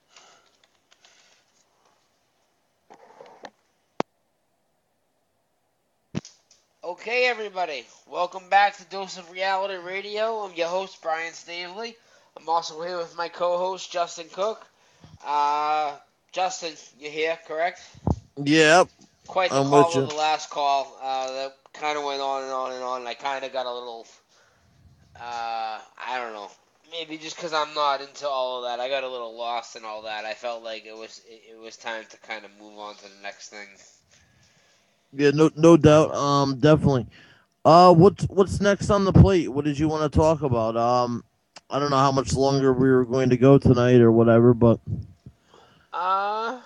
A: Okay, everybody, welcome back to Dose of Reality Radio. I'm your host, Brian Stanley. I'm also here with my co-host, Justin Cook. Justin, you're here, correct?
B: Yep.
A: Quite the
B: I'm
A: call
B: with you.
A: of the last call. That kind of went on and on and on. I kind of got a little, I don't know. Maybe just because I'm not into all of that, I got a little lost in all that. I felt like it was time to kind of move on to the next thing.
B: Yeah, no doubt. Definitely. What's next on the plate? What did you want to talk about? I don't know how much longer we were going to go tonight or whatever, but
A: I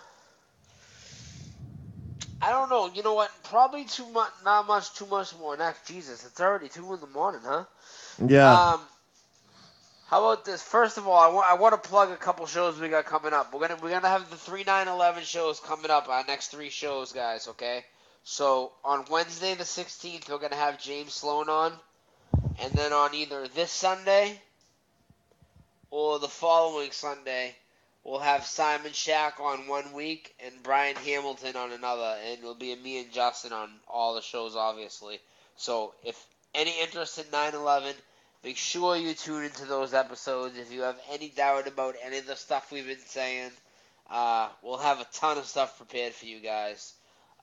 A: don't know. You know what? Probably too much. Not much. Too much more next. Jesus, it's already 2 in the morning, huh?
B: yeah.
A: How about this? First of all, I want to plug a couple shows we got coming up. We're gonna have the 3/9/11 shows coming up. Our next 3 shows, guys. Okay. So on Wednesday the 16th, we're gonna have James Sloan on, and then on either this Sunday or the following Sunday, we'll have Simon Shack on 1 week and Brian Hamilton on another, and it'll be me and Justin on all the shows, obviously. So if any interest in 9/11, make sure you tune into those episodes. If you have any doubt about any of the stuff we've been saying, we'll have a ton of stuff prepared for you guys.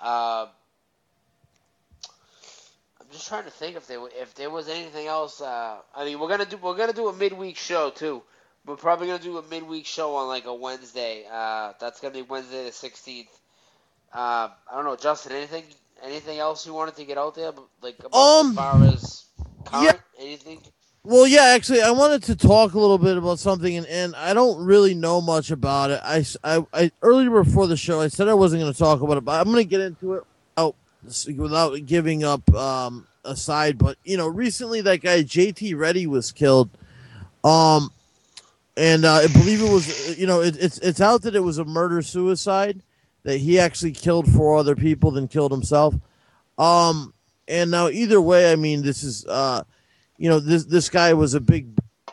A: I'm just trying to think if there was anything else. I mean, we're gonna do a midweek show too. We're probably gonna do a midweek show on like a Wednesday. That's gonna be Wednesday the 16th. I don't know, Justin. Anything else you wanted to get out there, like about as far as current anything?
B: Well, yeah, actually, I wanted to talk a little bit about something, and I don't really know much about it. I earlier before the show, I said I wasn't going to talk about it, but I'm going to get into it without giving up aside. But recently that guy JT Reddy was killed, and I believe it was it's out that it was a murder suicide, that he actually killed 4 other people than killed himself. And now either way, I mean, this is this guy was a big,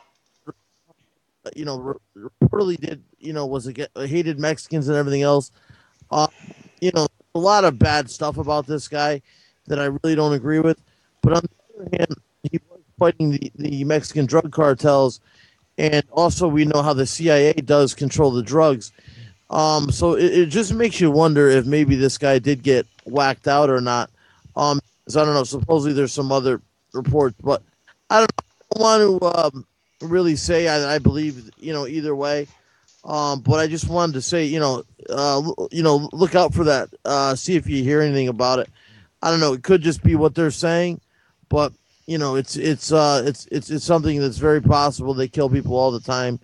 B: reportedly did, hated Mexicans and everything else. A lot of bad stuff about this guy that I really don't agree with. But on the other hand, he was fighting the Mexican drug cartels, and also we know how the CIA does control the drugs. So it just makes you wonder if maybe this guy did get whacked out or not. 'Cause I don't know. Supposedly there's some other reports, but I don't want to really say I believe either way. But I just wanted to say look out for that. See if you hear anything about it. I don't know. It could just be what they're saying, but it's something that's very possible. They kill people all the time.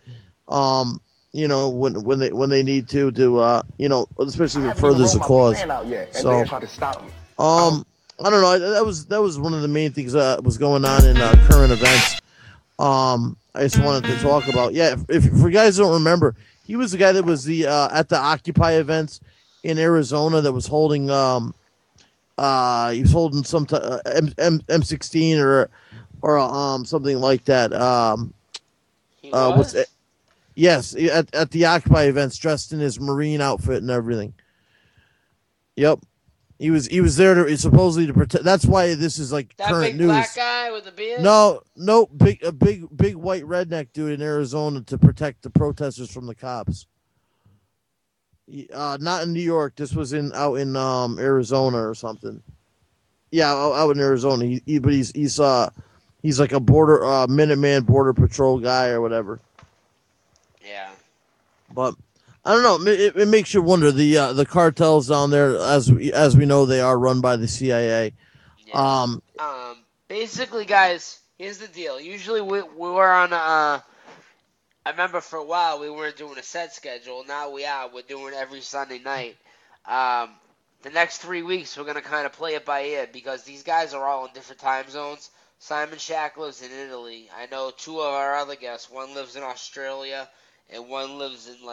B: When they need to especially if it furthers the cause. So I don't know. That was one of the main things that was going on in current events. I just wanted to talk about. Yeah, if you guys don't remember, he was the guy that was at the Occupy events in Arizona that was holding he was holding some M16 or something like that.
A: He was?
B: Yes, at the Occupy events, dressed in his Marine outfit and everything. Yep. He was there to supposedly to protect. That's why this is like
A: that
B: current
A: big
B: news.
A: Black guy with the beard?
B: No, big white redneck dude in Arizona to protect the protesters from the cops. Not in New York. This was out in Arizona or something. Yeah, out in Arizona. He's like a border Minuteman border patrol guy or whatever.
A: Yeah.
B: But I don't know. It makes you wonder. The cartels down there, as we know, they are run by the CIA.
A: Yeah. Basically, guys, here's the deal. Usually we were on I remember for a while we weren't doing a set schedule. Now we are. We're doing every Sunday night. The next 3 weeks we're gonna kind of play it by ear because these guys are all in different time zones. Simon Shack lives in Italy. I know 2 of our other guests. One lives in Australia, and one lives in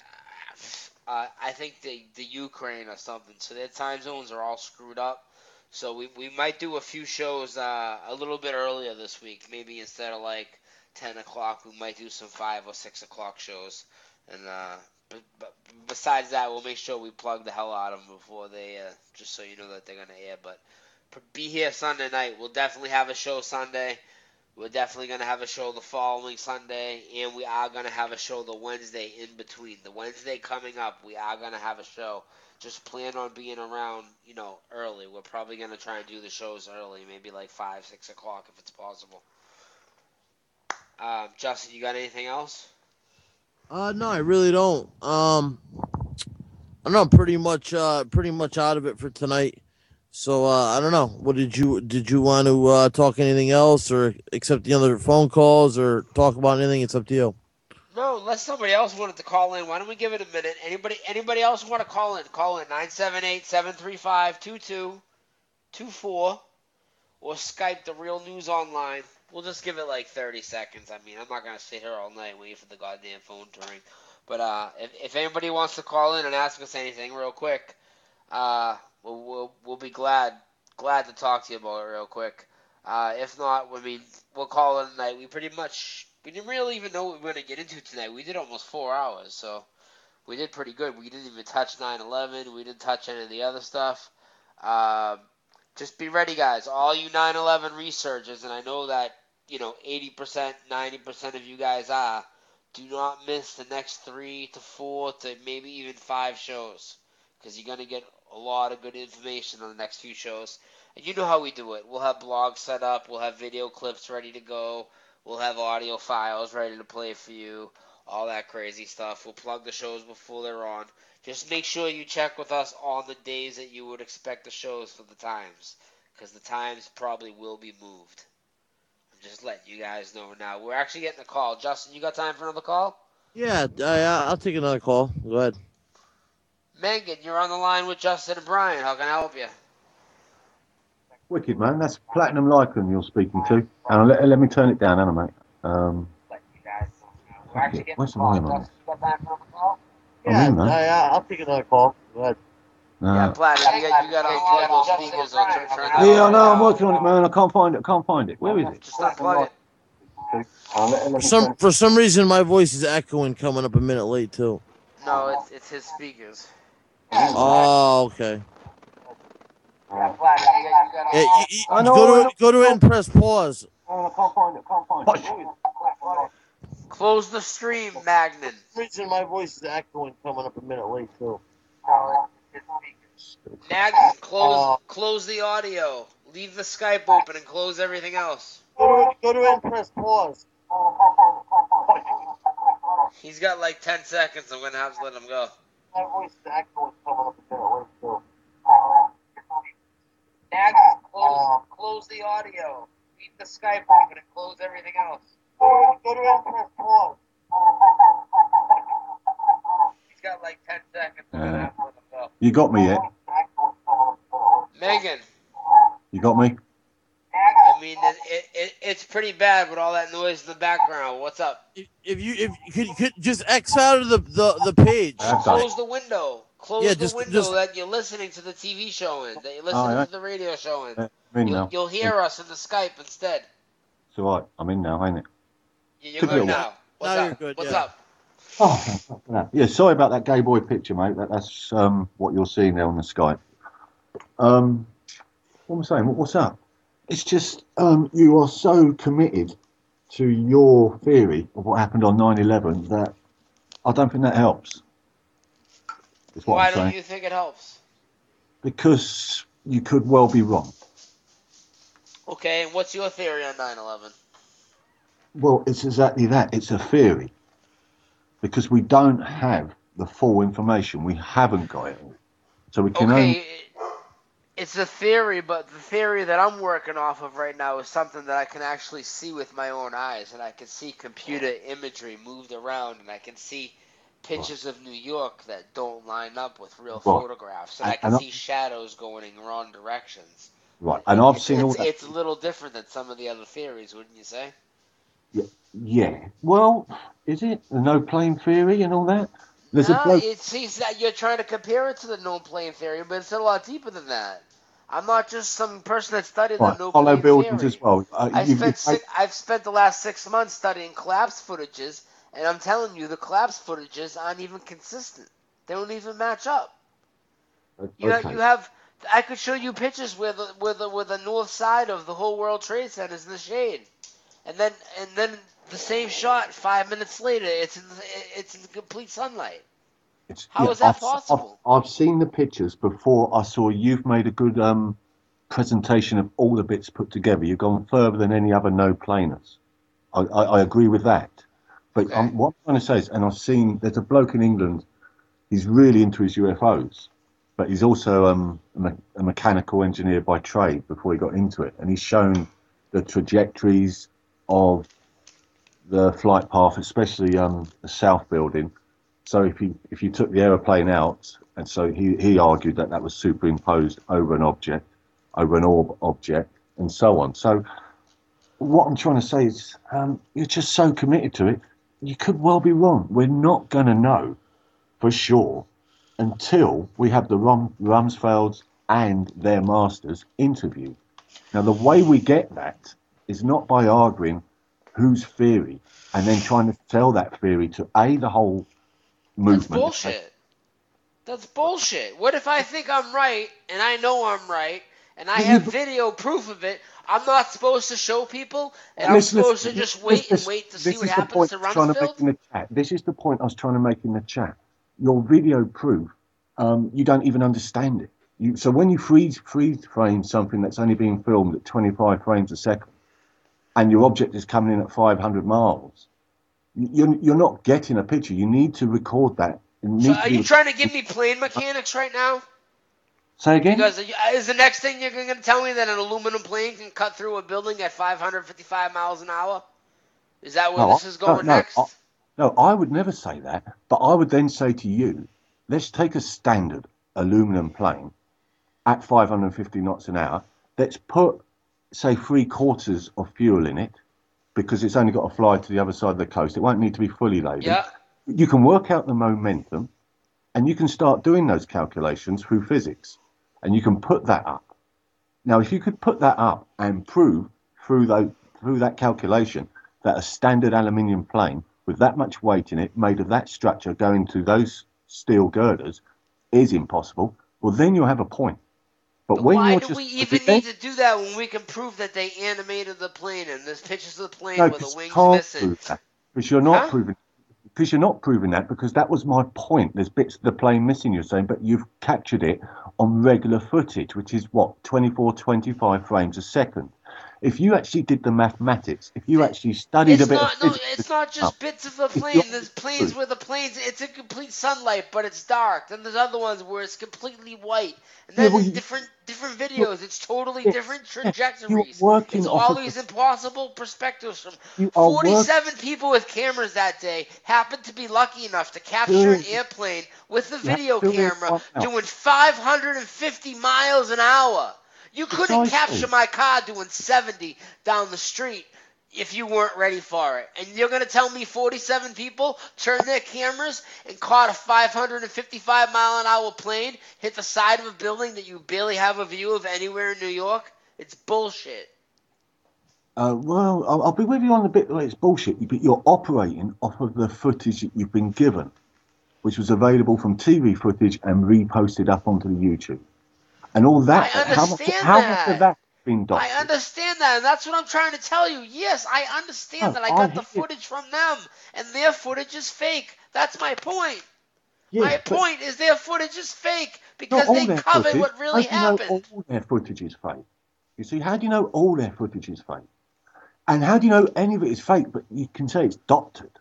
A: I think the Ukraine or something. So their time zones are all screwed up. So we might do a few shows a little bit earlier this week. Maybe instead of like 10 o'clock, we might do some 5 or 6 o'clock shows. And but besides that, we'll make sure we plug the hell out of them before they, just so you know that they're going to air. But be here Sunday night. We'll definitely have a show Sunday. We're definitely going to have a show the following Sunday. And we are going to have a show the Wednesday in between. The Wednesday coming up, we are going to have a show. Just plan on being around, early. We're probably going to try and do the shows early, maybe like 5, 6 o'clock if it's possible. Justin, you got anything else?
B: No, I really don't. I don't know. I'm pretty much out of it for tonight. So I don't know. What did you want to talk anything else, or accept the other phone calls, or talk about anything? It's up to you.
A: No, unless somebody else wanted to call in. Why don't we give it a minute? Anybody else want to call in? Call in 978-735-2224 or Skype The Real News Online. We'll just give it like 30 seconds. I mean, I'm not going to sit here all night waiting for the goddamn phone to ring. But if anybody wants to call in and ask us anything real quick, we'll be glad to talk to you about it real quick. If not, I mean, we'll call it a night. We didn't really even know what we were going to get into tonight. We did almost 4 hours, so we did pretty good. We didn't even touch 9/11. We didn't touch any of the other stuff. Just be ready, guys. All you 9/11 researchers, and I know that, 80%, 90% of you guys are, do not miss the next 3 to 4 to maybe even 5 shows, because you're going to get a lot of good information on the next few shows. And you know how we do it. We'll have blogs set up. We'll have video clips ready to go. We'll have audio files ready to play for you, all that crazy stuff. We'll plug the shows before they're on. Just make sure you check with us on the days that you would expect the shows for the times, because the times probably will be moved. I'm just letting you guys know now. We're actually getting a call. Justin, you got time for another call?
B: Yeah, I'll take another call. Go ahead.
A: Megan, you're on the line with Justin and Brian. How can I help you?
E: Wicked, man. That's Platinum Lycan you're speaking to. And let me turn it down, Anna, mate. Where's the volume on?
B: Yeah, I'll take another call. Go ahead.
A: Yeah, Platinum, you got to unplug those speakers or turn them
E: Yeah, I know. I'm working on it, man. I can't find it. Where is it?
A: Just unplug it.
B: For some reason, my voice is echoing, coming up a minute late too.
A: No, it's his speakers.
B: Oh, okay.
A: Yeah, Platinum, you got
B: Yeah, go to it and press pause.
E: I can't find it.
A: Close the stream, Magnan.
B: For some reason, my voice is echoing, coming up a minute late too.
A: Magnan, close the audio. Leave the Skype open and close everything else.
B: Go to it and press pause.
A: He's got like 10 seconds. I'm going to have to let him go.
B: My voice is echoing, coming up a minute late too.
A: Magnan, close the audio. Leave the Skype open and close everything else.
B: Go to it and press pause.
A: He's got like 10 seconds. I'm going to have to let him go.
E: You got me yet?
A: Megan.
E: You got me?
A: I mean, it's pretty bad with all that noise in the background. What's up?
B: If you could just X out of the page.
A: Close the window. Close the window
B: just,
A: that you're listening to the TV show in, that you're listening to the radio show in. You'll hear us in the Skype instead.
E: It's all right. I'm in now, ain't it?
A: You're good now. What's up?
B: You're good,
A: What's
B: yeah.
A: up?
E: Oh, yeah, sorry about that gay boy picture, mate. That's what you're seeing there on the Skype. What am I saying? What's up? It's just you are so committed to your theory of what happened on 9/11 that I don't think that helps. Is what
A: Why
E: I'm saying.
A: don't you think it helps?
E: Because you could well be wrong.
A: Okay, and what's your theory on 9/11?
E: Well, it's exactly that. It's a theory. Because we don't have the full information. We haven't got it all. So we can only...
A: It's a theory, but the theory that I'm working off of right now is something that I can actually see with my own eyes, and I can see computer imagery moved around, and I can see pictures of New York that don't line up with real photographs, and I can see shadows going in wrong directions.
E: Right, and I've seen all that.
A: It's a little different than some of the other theories, wouldn't you say?
E: Yeah. Well, is it the no plane theory and all that?
A: It seems that you're trying to compare it to the no plane theory, but it's a lot deeper than that. I'm not just some person that studied
E: Right,
A: the no
E: hollow
A: plane
E: buildings
A: theory.
E: as well.
A: I've spent the last 6 months studying collapse footages, and I'm telling you, the collapse footages aren't even consistent. They don't even match up. You have. I could show you pictures where the north side of the whole World Trade Center is in the shade, and then the same shot 5 minutes later, it's in complete sunlight. How is that possible?
E: I've seen the pictures before. I saw you've made a good presentation of all the bits put together. You've gone further than any other no planers. I agree with that. But
A: Okay.
E: what I'm trying to say is, and I've seen, there's a bloke in England, he's really into his UFOs, but he's also a mechanical engineer by trade before he got into it. And he's shown the trajectories of the flight path, especially the south building. So if you took the aeroplane out, and so he argued that was superimposed over an object, over an orb object, and so on. So what I'm trying to say is, you're just so committed to it, you could well be wrong. We're not going to know for sure until we have the Rumsfelds and their masters interviewed. Now, the way we get that is not by arguing whose theory and then trying to sell that theory to the whole movement.
A: That's bullshit. That's bullshit. What if I think I'm right, and I know I'm right, and I have video proof of it? I'm not supposed to show people, and I'm supposed to just wait to see what happens to Rumsfeld?
E: This is the point I was trying to make in the chat. Your video proof, you don't even understand it. So when you freeze frame something that's only being filmed at 25 frames a second, and your object is coming in at 500 miles, you're not getting a picture. You need to record that.
A: So are you trying to give me plane mechanics right now?
E: Say again?
A: Because is the next thing you're going to tell me that an aluminum plane can cut through a building at 555 miles an hour? Is that where this is going next?
E: No, I would never say that. But I would then say to you, let's take a standard aluminum plane at 550 knots an hour. Let's put, say, 3/4 of fuel in it, because it's only got to fly to the other side of the coast. It won't need to be fully loaded.
A: Yeah.
E: You can work out the momentum, and you can start doing those calculations through physics, and you can put that up. Now, if you could put that up and prove through that calculation that a standard aluminium plane with that much weight in it, made of that structure, going to those steel girders, is impossible, well, then you'll have a point. But when
A: why
E: you're
A: do
E: just,
A: we even need to do that when we can prove that they animated the plane and there's pictures of the plane with the wings missing?
E: Because you're not proving. Because you're not proving that, because that was my point. There's bits of the plane missing, you're saying, but you've captured it on regular footage, which is what, 24, 25 frames a second. If you actually did the mathematics, if you actually studied a bit of physics...
A: No, it's not just bits of the plane. There's planes where the planes, it's in complete sunlight, but it's dark. Then there's other ones where it's completely white. And then there's different videos. It's totally different trajectories. It's all these impossible perspectives from 47 people with cameras that day happened to be lucky enough to capture an airplane with the video camera doing 550 miles an hour. You couldn't capture my car doing 70 down the street if you weren't ready for it. And you're going to tell me 47 people turned their cameras and caught a 555 mile an hour plane hit the side of a building that you barely have a view of anywhere in New York? It's bullshit.
E: Well, I'll be with you on the bit where it's bullshit, but you're operating off of the footage that you've been given, which was available from TV footage and reposted up onto the YouTube. And all that, how much of that been doctored?
A: I understand that, and that's what I'm trying to tell you. Yes, I understand that. I got the footage from them, and their footage is fake. That's my point. Yeah, my point is their footage is fake because they covered what really happened.
E: How do you know all their footage is fake? You see, how do you know all their footage is fake? And how do you know any of it is fake, but you can say it's doctored?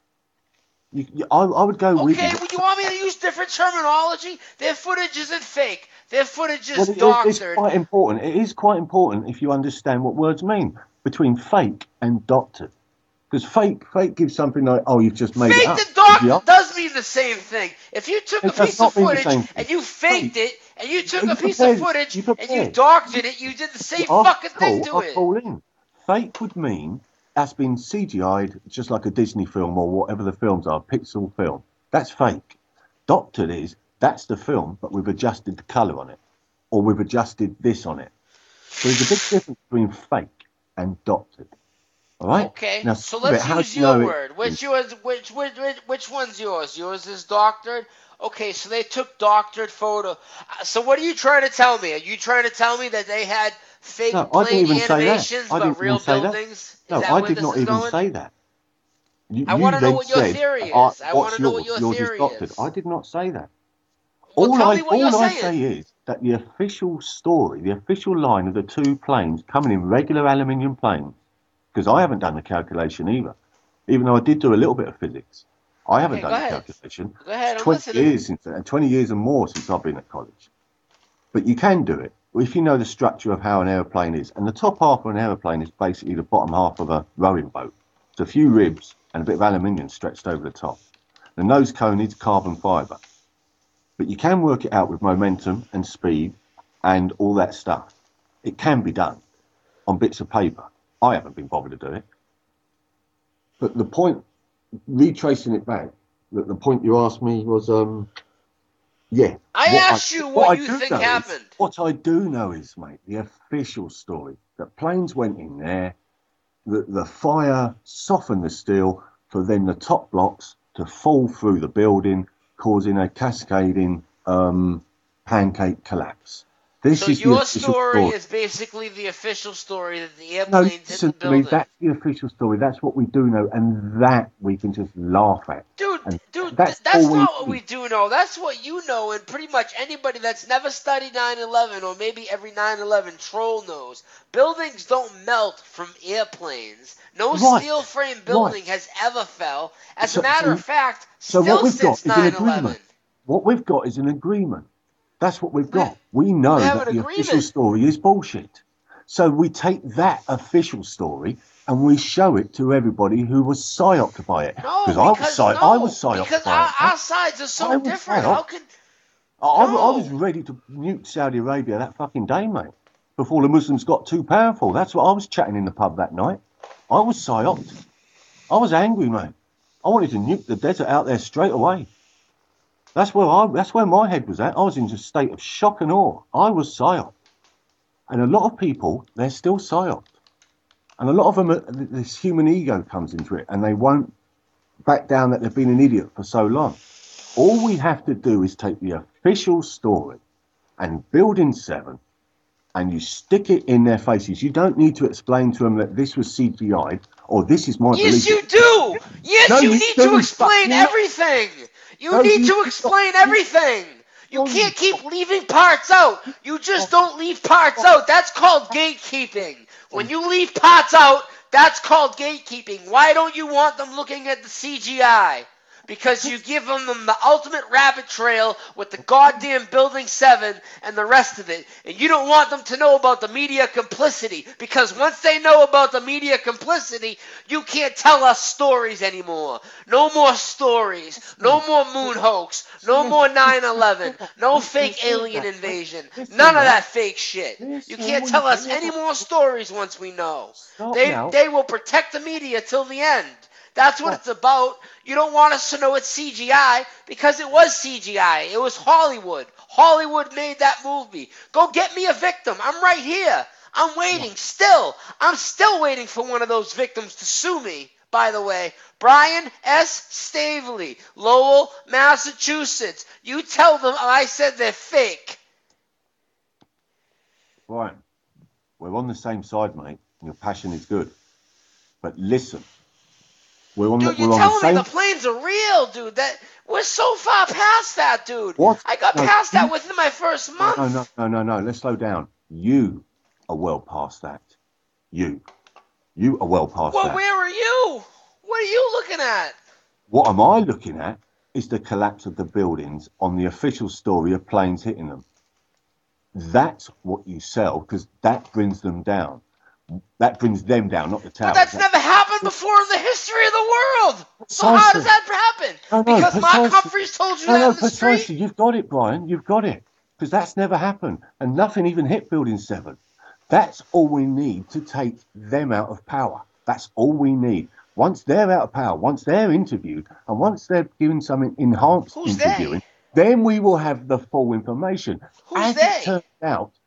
E: I would go with you.
A: Okay, well, you want me to use different terminology? Their footage isn't fake. Their footage is doctored.
E: It's quite important. It is quite important if you understand what words mean between fake and doctored. Because fake gives something like, oh, you've just made it up.
A: Fake and doctored does mean the same thing. If you took a piece of footage and you faked it, and you took a piece of footage and you doctored it, you did the same fucking thing to it.
E: Fake would mean that's been CGI'd, just like a Disney film or whatever the films are, pixel film. That's fake. Doctored is, that's the film, but we've adjusted the colour on it, or we've adjusted this on it. So there's a big difference between fake and doctored. All right.
A: Okay,
E: Now,
A: so
E: Steve,
A: let's
E: how
A: use
E: do you know
A: your
E: it-
A: word. Which one's yours? Yours is doctored. Okay, so they took doctored photo. So what are you trying to tell me? Are you trying to tell me that they had fake
E: No, I didn't
A: plane
E: even say that.
A: animations
E: I
A: but
E: didn't
A: real
E: even say that.
A: buildings? Is
E: No,
A: that
E: I
A: where
E: did
A: this
E: not
A: is
E: even
A: going?
E: say that.
A: I want to know
E: then
A: what your
E: said,
A: theory is. I want
E: "What's
A: to know what your
E: yours is
A: theory
E: doctored."
A: is.
E: I did not say that.
A: Well, tell me what you're
E: all I
A: saying.
E: say is that the official story, the official line of the two planes coming in regular aluminium planes, because I haven't done the calculation either, even though I did do a little bit of physics. I haven't
A: Okay,
E: done
A: go
E: the
A: ahead.
E: calculation.
A: Go ahead,
E: It's
A: I'm
E: 20
A: listening.
E: years since, and 20 years and more since I've been at college. But you can do it if you know the structure of how an aeroplane is. And the top half of an aeroplane is basically the bottom half of a rowing boat. It's a few ribs and a bit of aluminium stretched over the top. The nose cone is carbon fibre. But you can work it out with momentum and speed and all that stuff. It can be done on bits of paper. I haven't been bothered to do it. But the point, retracing it back, the point you asked me was, yeah.
A: I asked you what you
E: do
A: think
E: know is-
A: happened.
E: What I do know is, mate, the official story, that planes went in there, the fire softened the steel for then the top blocks to fall through the building, causing a cascading pancake collapse. This
A: So
E: is the
A: your
E: official
A: story is basically the official story that the
E: No,
A: airplanes hit
E: listen
A: the
E: to me.
A: building.
E: That's the official story. That's what we do know, and that we can just laugh at.
A: Dude,
E: And
A: that's
E: all
A: not what
E: need.
A: we do know. That's what you know, and pretty much anybody that's never studied 9/11 or maybe every 9/11 troll knows. Buildings don't melt from airplanes. No
E: Right,
A: steel frame building has ever fell. As a matter of fact,
E: So
A: still
E: what we've got
A: since
E: is an
A: 9/11.
E: agreement. What we've got is an agreement. That's what we've got. We know
A: we have
E: that
A: an
E: the official
A: agreement.
E: story is bullshit. So we take that official story and we show it to everybody who was psyoped by it.
A: No,
E: because I was psyoped
A: because
E: by it.
A: our sides are so
E: I was
A: different.
E: psyoped.
A: How could
E: I
A: No.
E: was ready to nuke Saudi Arabia that fucking day, mate. Before the Muslims got too powerful. That's what I was chatting in the pub that night. I was psyoped. I was angry, mate. I wanted to nuke the desert out there straight away. That's where my head was at. I was in a state of shock and awe. I was psyoped. And a lot of people, they're still psyoped. And a lot of them, this human ego comes into it, and they won't back down that they've been an idiot for so long. All we have to do is take the official story and Building 7, and you stick it in their faces. You don't need to explain to them that this was CGI or this is my
A: Yes,
E: belief.
A: you do. Yes,
E: No,
A: you
E: you
A: need
E: do,
A: to explain
E: but you're not-
A: everything. You
E: No,
A: need
E: you-
A: to explain everything. You
E: No,
A: can't
E: you-
A: keep leaving parts out. You just don't leave parts out. That's called gatekeeping. When you leave parts out, that's called gatekeeping. Why don't you want them looking at the CGI? Because you give them the ultimate rabbit trail with the goddamn Building 7 and the rest of it. And you don't want them to know about the media complicity. Because once they know about the media complicity, you can't tell us stories anymore. No more stories. No more moon hoax. No more 9/11. No fake alien invasion. None of that fake shit. You can't tell us any more stories once we know. They will protect the media till the end. That's what it's about. You don't want us to know it's CGI because it was CGI. It was Hollywood. Hollywood made that movie. Go get me a victim. I'm right here. I'm waiting still. I'm still waiting for one of those victims to sue me, by the way. Brian S. Stavely, Lowell, Massachusetts. You tell them I said they're fake.
E: Brian, we're on the same side, mate. And your passion is good. But listen.
A: Dude, you're telling me the planes are real, dude. We're so far past that, dude.
E: What?
A: I got past that within my first month.
E: No. Let's slow down. You are well past that. You are well past that.
A: Well, where are you? What are you looking at?
E: What am I looking at is the collapse of the buildings on the official story of planes hitting them. That's what you sell because that brings them down. That brings them down, not the towers.
A: But that's never happened before in the history of the world. So
E: Precisely.
A: how does that happen? Because Mark Humphreys told you that in the
E: precisely.
A: street?
E: You've got it, Brian. You've got it. Because that's never happened. And nothing even hit Building 7. That's all we need to take them out of power. That's all we need. Once they're out of power, once they're interviewed, and once they're given some enhanced interviewing, then we will have the full information.
A: Who's
E: As
A: they?
E: it turns out,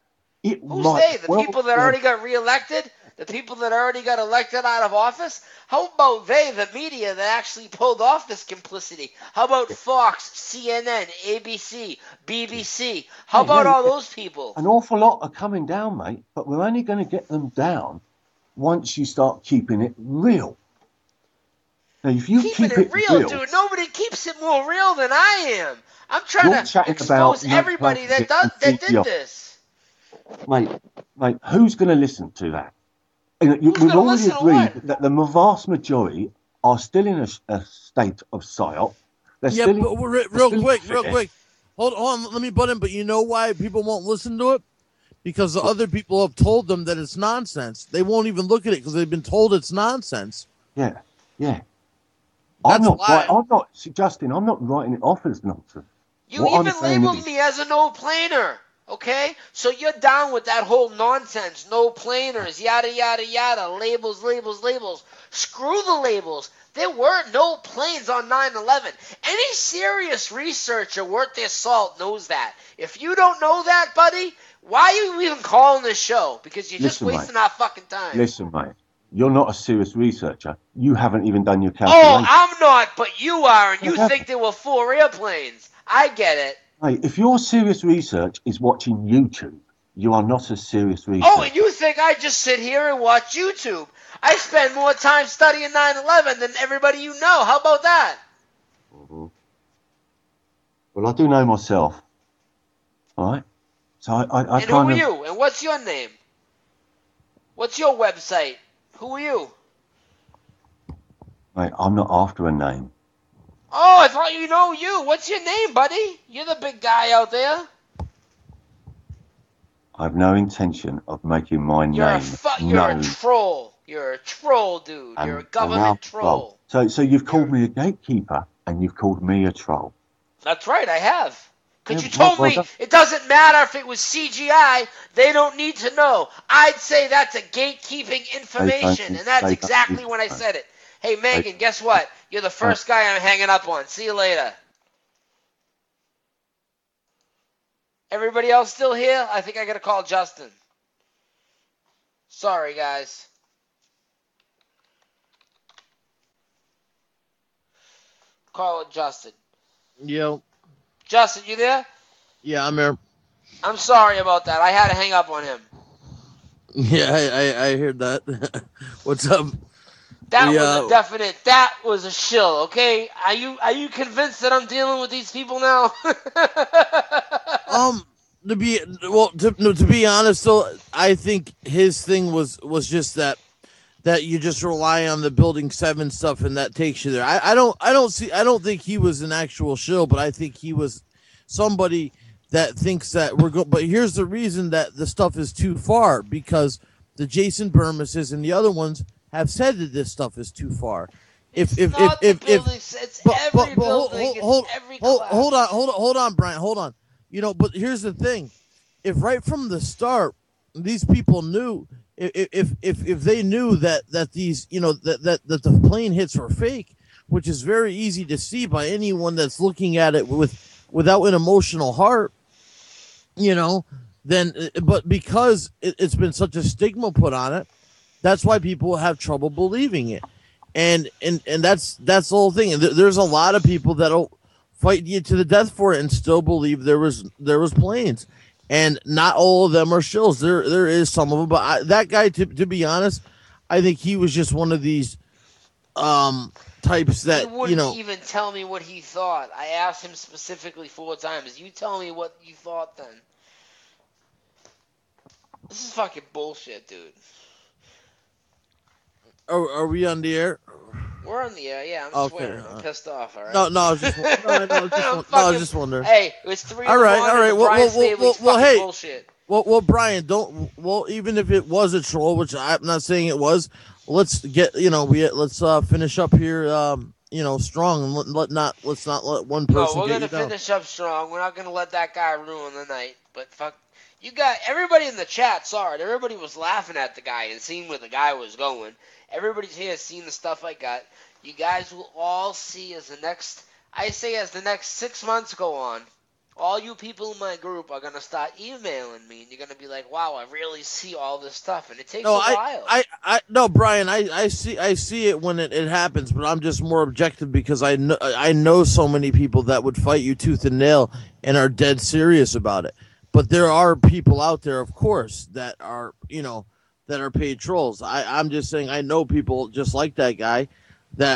E: It
A: Who's
E: might
A: they? The
E: well
A: people that
E: be-
A: already got reelected? The people that already got elected out of office? How about they, the media, that actually pulled off this complicity? How about Fox, CNN, ABC, BBC? How
E: Yeah,
A: about
E: yeah,
A: all
E: yeah.
A: those people?
E: An awful lot are coming down, mate, but we're only going to get them down once you start keeping it real. Now, if you
A: Keeping
E: keep
A: it
E: it
A: real,
E: real,
A: dude. Nobody keeps it more real than I am. I'm trying
E: you're
A: to
E: chatting
A: expose
E: about no
A: everybody
E: planes
A: that did
E: CGI.
A: this.
E: Mate, who's going to listen to that?
A: Who's
E: We've
A: gonna
E: already
A: listen to
E: agreed
A: what?
E: that the vast majority are still in a state of psyop. They're
B: Yeah,
E: still in,
B: but
E: they're
B: real
E: still in
B: quick,
E: fear.
B: Hold on, let me butt in. But you know why people won't listen to it? Because the other people have told them that it's nonsense. They won't even look at it because they've been told it's nonsense.
E: Yeah, yeah.
B: That's why.
E: I'm not, Justin, I'm not writing it off as nonsense.
A: You
E: What I'm
A: even
E: saying
A: labeled
E: is,
A: me as a no-planer, okay? So you're down with that whole nonsense, no-planers, yada, yada, yada, labels, labels, labels. Screw the labels. There were no planes on 9/11. Any serious researcher worth their salt knows that. If you don't know that, buddy, why are you even calling this show? Because you're just
E: listen,
A: wasting
E: mate,
A: our fucking time.
E: listen, mate, you're not a serious researcher. You haven't even done your
A: Oh,
E: calculations.
A: I'm not, but you are, and you
E: Whatever.
A: think there were 4 airplanes. I get it.
E: Mate, if your serious research is watching YouTube, you are not a serious researcher.
A: Oh, and you think I just sit here and watch YouTube? I spend more time studying 9/11 than everybody you know. How about that?
E: Mhm. Well, I do know myself. All right? So I
A: And who
E: kind
A: are
E: of...
A: you? And what's your name? What's your website? Who are you?
E: Mate, I'm not after a name.
A: Oh, I thought you know you. What's your name, buddy? You're the big guy out there.
E: I have no intention of making my
A: You're
E: name
A: you're a
E: known.
A: troll. You're a troll, dude. You're a
E: And
A: government
E: now,
A: troll.
E: So you've called me a gatekeeper and you've called me a troll.
A: That's right, I have. Because
E: Yeah,
A: you told
E: well
A: me
E: done.
A: it doesn't matter if it was CGI. They don't need to know. I'd say that's a gatekeeping information, and that's
E: they don't
A: exactly
E: need
A: when
E: to
A: I
E: know.
A: said it. Hey, Megan, guess what? You're the first guy I'm hanging up on. See you later. Everybody else still here? I think I got to call Justin. Sorry, guys. Call it Justin.
B: Yo,
A: Justin, you there?
B: yeah, I'm here.
A: I'm sorry about that. I had to hang up on him.
B: Yeah, I heard that. What's up?
A: That was
B: Yeah.
A: a definite. That was a shill. Okay, are you convinced that I'm dealing with these people now?
B: To be honest though, I think his thing was just that you just rely on the Building 7 stuff and that takes you there. I don't think he was an actual shill, but I think he was somebody that thinks that we're going. But here's the reason that the stuff is too far, because the Jason Burmes's and the other ones have said that this stuff is too far.
A: It's every building, every class.
B: Hold on, Brian, hold on. But here's the thing: if right from the start these people knew, if they knew that these that the plane hits were fake, which is very easy to see by anyone that's looking at it without an emotional heart, then but because it's been such a stigma put on it, that's why people have trouble believing it, and that's the whole thing. And there's a lot of people that'll fight you to the death for it and still believe there was planes, and not all of them are shills. There is some of them, but that guy, to be honest, I think he was just one of these types that
A: he wouldn't even tell me what he thought. I asked him specifically 4 times. You tell me what you thought then. This is fucking bullshit, dude.
B: Are we on the air?
A: We're on the air, yeah. I'm
B: Okay,
A: swearing. I'm pissed off, all right?
B: No, I was just wondering.
A: Hey, it was 3
B: all right.
A: Well,
B: hey,
A: bullshit.
B: Well, Brian, even if it was a troll, which I'm not saying it was, let's get let's finish up here, strong, and let's not let one person.
A: No, we're gonna finish up strong. We're not gonna let that guy ruin the night. But fuck, you got everybody in the chat saw it. Everybody was laughing at the guy and seeing where the guy was going. Everybody's here seeing the stuff I got. You guys will all see as the next 6 months go on. all you people in my group are gonna start emailing me, and you're gonna be like, "Wow, I really see all this stuff," and it takes a while.
B: No, Brian, I see it when it happens, but I'm just more objective because I know so many people that would fight you tooth and nail and are dead serious about it. But there are people out there, of course, that are that are paid trolls. I'm just saying I know people just like that guy that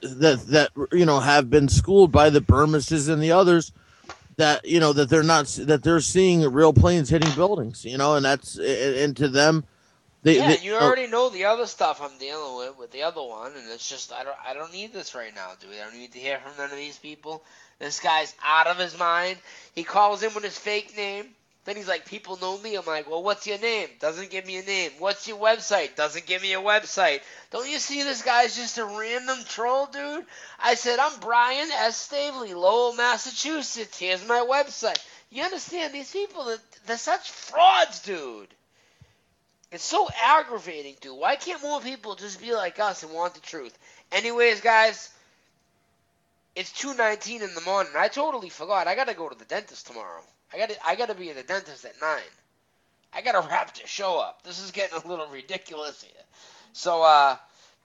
B: have been schooled by the Burmesses and the others that that they're seeing real planes hitting buildings, and that's and to them.
A: You already know the other stuff I'm dealing with the other one, and it's just I don't need this right now, dude. I don't need to hear from none of these people. This guy's out of his mind. He calls in with his fake name. Then he's like, people know me. I'm like, well, what's your name? Doesn't give me a name. What's your website? Doesn't give me a website. Don't you see this guy's just a random troll, dude? I said, I'm Brian S. Stavely, Lowell, Massachusetts. Here's my website. You understand? These people, they're such frauds, dude. It's so aggravating, dude. Why can't more people just be like us and want the truth? Anyways, guys, it's 2:19 in the morning. I totally forgot. I got to go to the dentist tomorrow. I gotta be at the dentist at 9. I gotta wrap the show up. This is getting a little ridiculous here. So I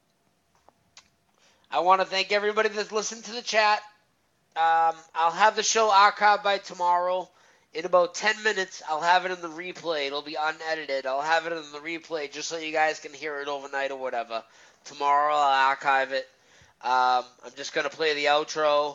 A: want to thank everybody that's listened to the chat. I'll have the show archived by tomorrow. In about 10 minutes, I'll have it in the replay. It'll be unedited. I'll have it in the replay just so you guys can hear it overnight or whatever. Tomorrow I'll archive it. I'm just gonna play the outro,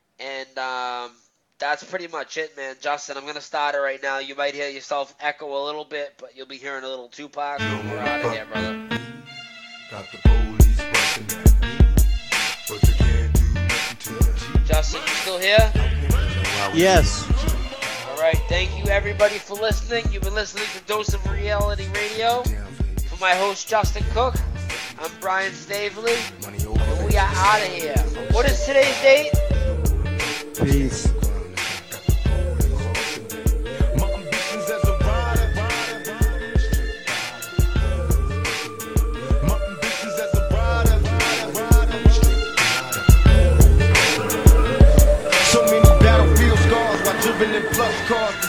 A: and that's pretty much it, man. Justin, I'm going to start it right now. You might hear yourself echo a little bit, but you'll be hearing a little Tupac. We're out of here, brother. Got the police busting at me, but you can't do nothing to me. Justin, you still here?
B: Yes.
A: All right. Thank you, everybody, for listening. You've been listening to Dose of Reality Radio. For my host, Justin Cook, I'm Brian Stavely, and we are out of here. What is today's date?
B: Peace.
D: Driven in plus cars.